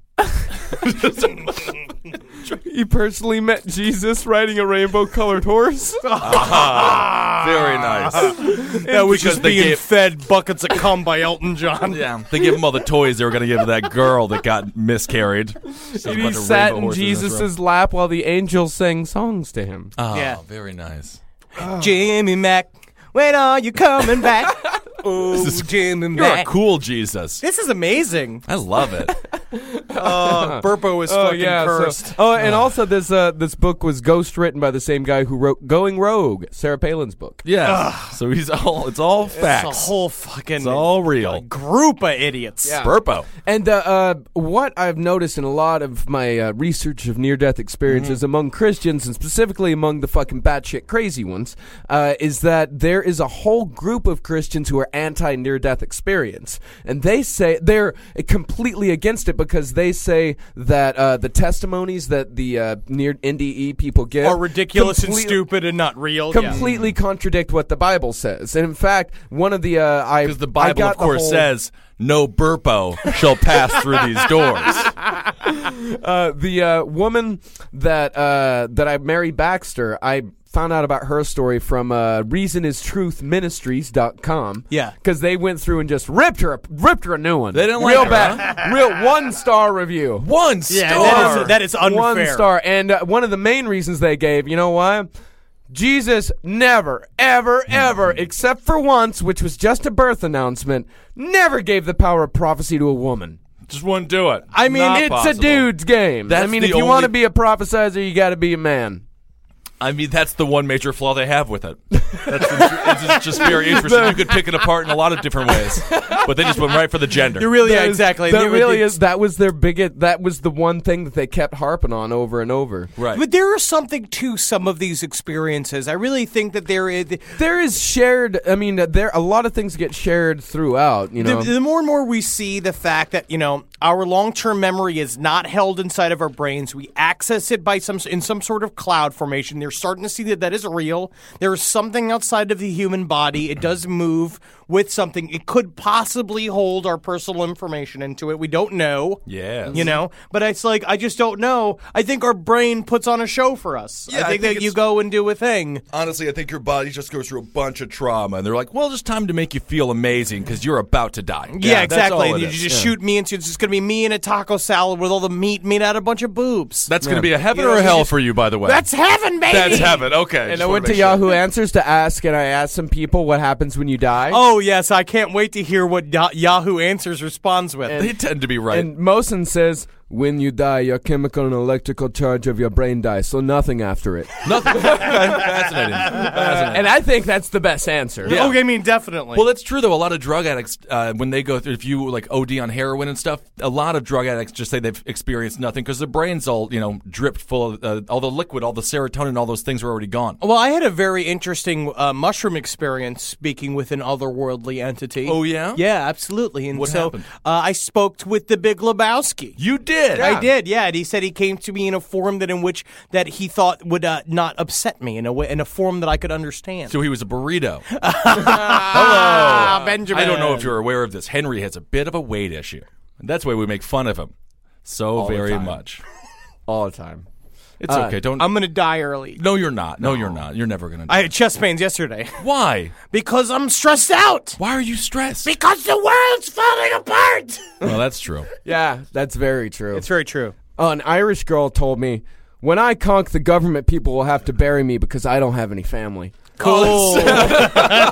He personally met Jesus riding a rainbow-colored horse. Ah, very nice. That was Because just they being gave- fed buckets of cum by Elton John. Yeah, they gave him all the toys they were going to give to that girl that got miscarried. And he sat in Jesus' lap while the angels sang songs to him. Oh, Yeah. very nice. Jimmy Mac, when are you coming back? Oh, This is- Jimmy You're a Mac. cool Jesus. This is amazing. I love it. Uh, Burpo is Oh fucking yeah. cursed. So, oh, and also this uh, this book was ghost written by the same guy who wrote Going Rogue, Sarah Palin's book. Yeah. So he's all. It's all facts. It's a whole fucking It's all real. group of idiots. Yeah. Burpo. And uh, uh, what I've noticed in a lot of my uh, research of near-death experiences among Christians, and specifically among the fucking batshit crazy ones, uh, is that there is a whole group of Christians who are anti-near-death experience, and they say they're completely against it because they say that uh, the testimonies that the uh, near N D E people give Are ridiculous and complete- stupid and not real. Yeah. completely contradict what the Bible says. And in fact, one of the uh, I Because the I Bible, got of course, the whole- says no Burpo shall pass through these doors. uh, the uh, woman that uh, that I married, Baxter, I found out about her story from uh, reason is truth ministries dot com. Yeah. Because they went through and just ripped her ripped her a new one. They didn't Real like her, bad. Real one-star review. One star. Yeah, that is, that is unfair. One star. And uh, one of the main reasons they gave, you know why? Jesus never, ever, ever, except for once, which was just a birth announcement, never gave the power of prophecy to a woman. Just wouldn't do it. I mean, Not it's possible. a dude's game. That's I mean, the if you want to only- be a prophesizer, you got to be a man. I mean, that's the one major flaw they have with it. That's it's just, just very interesting. You could pick it apart in a lot of different ways, but they just went right for the gender. You really, That yeah, is- exactly. That They were really the- is. That was their biggest. That was the one thing that they kept harping on over and over. Right. But there is something to some of these experiences. I really think that there is. There is shared. I mean, there a lot of things get shared throughout. You know, The, the more and more we see the fact that, you know, our long-term memory is not held inside of our brains. We access it by some in some sort of cloud formation. They're starting to see that that is real. There is something outside of the human body. It does move with something. It could possibly hold our personal information into it. We don't know. Yes. You know? But it's like, I just don't know. I think our brain puts on a show for us. Yeah, I I think think that you it's- go and do a thing. Honestly, I think your body just goes through a bunch of trauma, and they're like, well, it's time to make you feel amazing because you're about to die. Yeah, that's exactly. all And it you is. just Yeah. shoot me into it's just going to be me in a taco salad with all the meat made out of a bunch of boobs. That's going to be a heaven You know, or a you hell just- for you, by the way. That's heaven, baby! That's heaven. Okay. and I went to Yahoo Answers to ask, and I asked some people what happens when you die. Oh, yes, I can't wait to hear what Ya- Yahoo Answers responds with. They tend to be right. And Mosen says, when you die, your chemical and electrical charge of your brain dies, so nothing after it. Nothing. Fascinating. Fascinating. And I think that's the best answer. Oh, I mean, definitely. Well, that's true, though. A lot of drug addicts, uh, when they go through, if you like O D on heroin and stuff, a lot of drug addicts just say they've experienced nothing because their brain's all, you know, dripped full of uh, all the liquid, all the serotonin, all those things are already gone. Well, I had a very interesting uh, mushroom experience speaking with an otherworldly entity. Oh, yeah? Yeah, absolutely. And What so happened? Uh, I spoke with the Big Lebowski. You did? I did, yeah. And he said he came to me in a form that in which that he thought would uh, not upset me in a way, in a form that I could understand. So he was a burrito. Ah, Benjamin. I don't know if you're aware of this. Henry has a bit of a weight issue. And that's why we make fun of him so All the very time. much. All the time. It's Uh, okay. Don't. I'm going to die early. no, you're not. No, you're not. You're never going to. I had chest pains yesterday. Why? Because I'm stressed out. Why are you stressed? Because the world's falling apart. Well, that's true. Yeah, that's very true. It's very true. Oh, an Irish girl told me, when I conk the government, people will have to bury me because I don't have any family. Cool. That's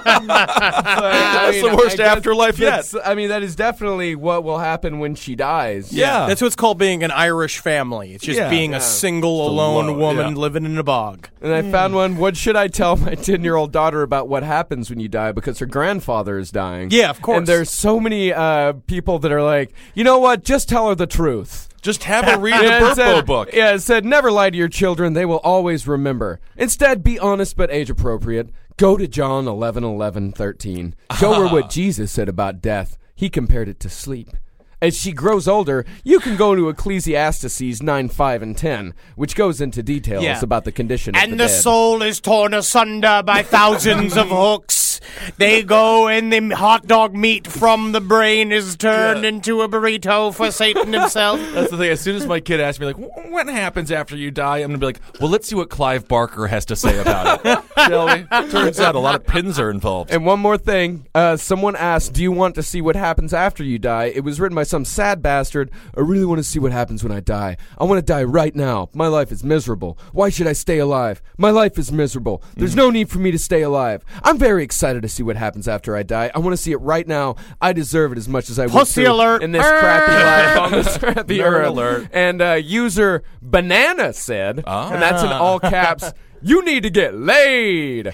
the worst I guess afterlife yet. that's- I mean, that is definitely what will happen when she dies. Yeah. That's what's called being an Irish family. It's just Yeah. being Yeah. a single, Just alone alone, woman yeah. living in a bog. And I found one. What should I tell my ten-year-old daughter about what happens when you die? Because her grandfather is dying. Yeah, of course. And there's so many uh, people that are like, you know what? Just tell her the truth. Just have her read the Yeah, it Burpo said- book. Yeah, it said, never lie to your children. They will always remember. Instead, be honest but age appropriate. Go to John eleven eleven thirteen. Show her what Jesus said about death. He compared it to sleep. As she grows older, you can go to Ecclesiastes nine, five, and ten, which goes into details Yeah. about the condition of And the the dead. soul is torn asunder by thousands of hooks. They go and the hot dog meat from the brain is turned Yeah. into a burrito for Satan himself. That's the thing. As soon as my kid asks me, like, "Wh- what happens after you die? I'm going to be like, well, let's see what Clive Barker has to say about it. Shall we? Turns out a lot of pins are involved. And one more thing. Uh, someone asked, do you want to see what happens after you die? It was written by some sad bastard. I really want to see what happens when I die. I want to die right now. My life is miserable. Why should I stay alive? My life is miserable. There's no need for me to stay alive. I'm very excited to see what happens after I die. I want to see it right now. I deserve it as much as I would Pussy to alert. in this crappy life on this crappy Nerd earth. alert. And uh, user Banana said, Ah. and that's in all caps, you need to get laid.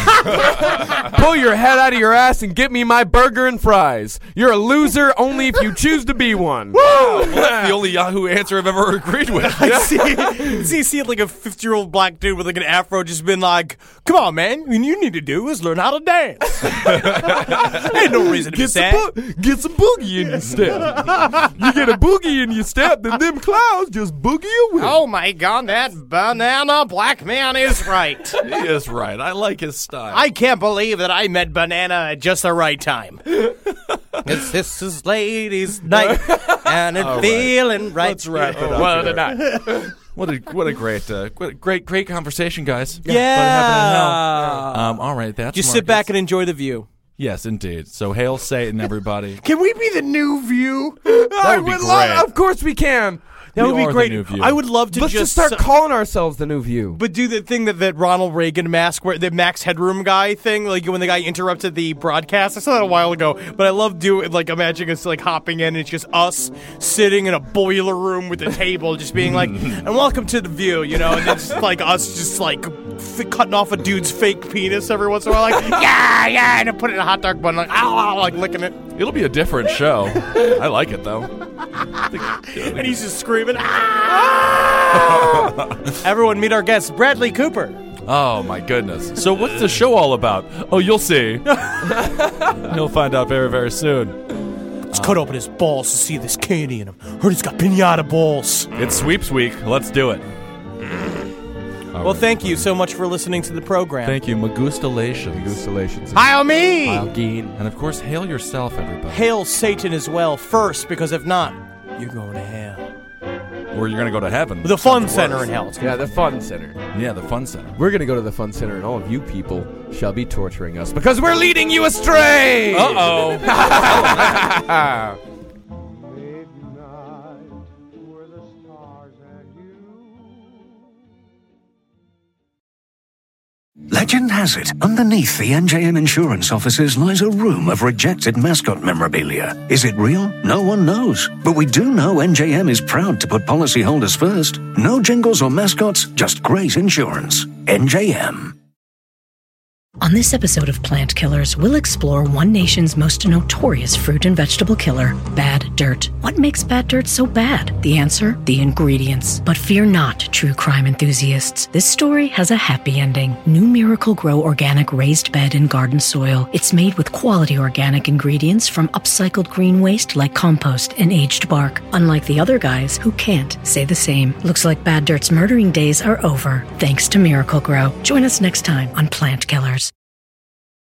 Pull your head out of your ass and get me my burger and fries. You're a loser only if you choose to be one. Well, that's the only Yahoo answer I've ever agreed with. I see, see, see like a fifty-year-old black dude with like an afro just been like, come on, man, what you need to do is learn how to dance. Ain't no reason to be Get some, sad. bo- get some boogie in your step. You get a boogie in your step, then them clouds just boogie you with. Oh my god, that banana black man is right. He is right. I like his style. I can't believe that I met Banana at just the right time. It's this is ladies' night, and it's All right. feeling right. Let's wrap it up Well, here. tonight. What a what a great uh, what a great great conversation, guys. Yeah. Fun having in hell. Um, all right, that's Just Marcus. sit back and enjoy the view. Yes, indeed. So hail Satan, everybody. Can we be the new view? I would be would love- great. Of course we can. That We would be are the great. new View. I would love to Let's just, just start calling ourselves the New View. But do the thing that, that Ronald Reagan mask, where the Max Headroom guy thing, like when the guy interrupted the broadcast. I saw that a while ago, but I love doing like imagining us like hopping in. And it's just us sitting in a boiler room with a table, just being like, "And welcome to the View," you know, and it's like us just like f- cutting off a dude's fake penis every once in a while, like, yeah, yeah, and I put it in a hot dog bun, like, ow, like licking it. It'll be a different show. I like it, though. And he's just screaming, ah! Everyone meet our guest, Bradley Cooper. Oh, my goodness. So what's the show all about? Oh, you'll see. You'll find out very, very soon. Let's cut open his balls to see this candy in him. Heard he's got pinata balls. It's sweeps week. Let's do it. Well, thank you so much for listening to the program. Thank you. Magustalations. Magustalations. Hail me! Hail Geen. And, of course, hail yourself, everybody. Hail Satan as well, first, because if not, you're going to hell. Or you're going to go to heaven. The Fun Center in hell. Yeah, the Fun Center. Yeah, the Fun Center. We're going to go to the Fun Center, and all of you people shall be torturing us because we're leading you astray! Uh-oh. Legend has it, underneath the N J M insurance offices lies a room of rejected mascot memorabilia. Is it real? No one knows. But we do know N J M is proud to put policyholders first. No jingles or mascots, just great insurance. N J M. On this episode of Plant Killers, we'll explore one nation's most notorious fruit and vegetable killer, bad dirt. What makes bad dirt so bad? The answer? The ingredients. But fear not, true crime enthusiasts. This story has a happy ending. New Miracle Grow organic raised bed and garden soil. It's made with quality organic ingredients from upcycled green waste like compost and aged bark. Unlike the other guys who can't say the same. Looks like bad dirt's murdering days are over, thanks to Miracle Grow. Join us next time on Plant Killers.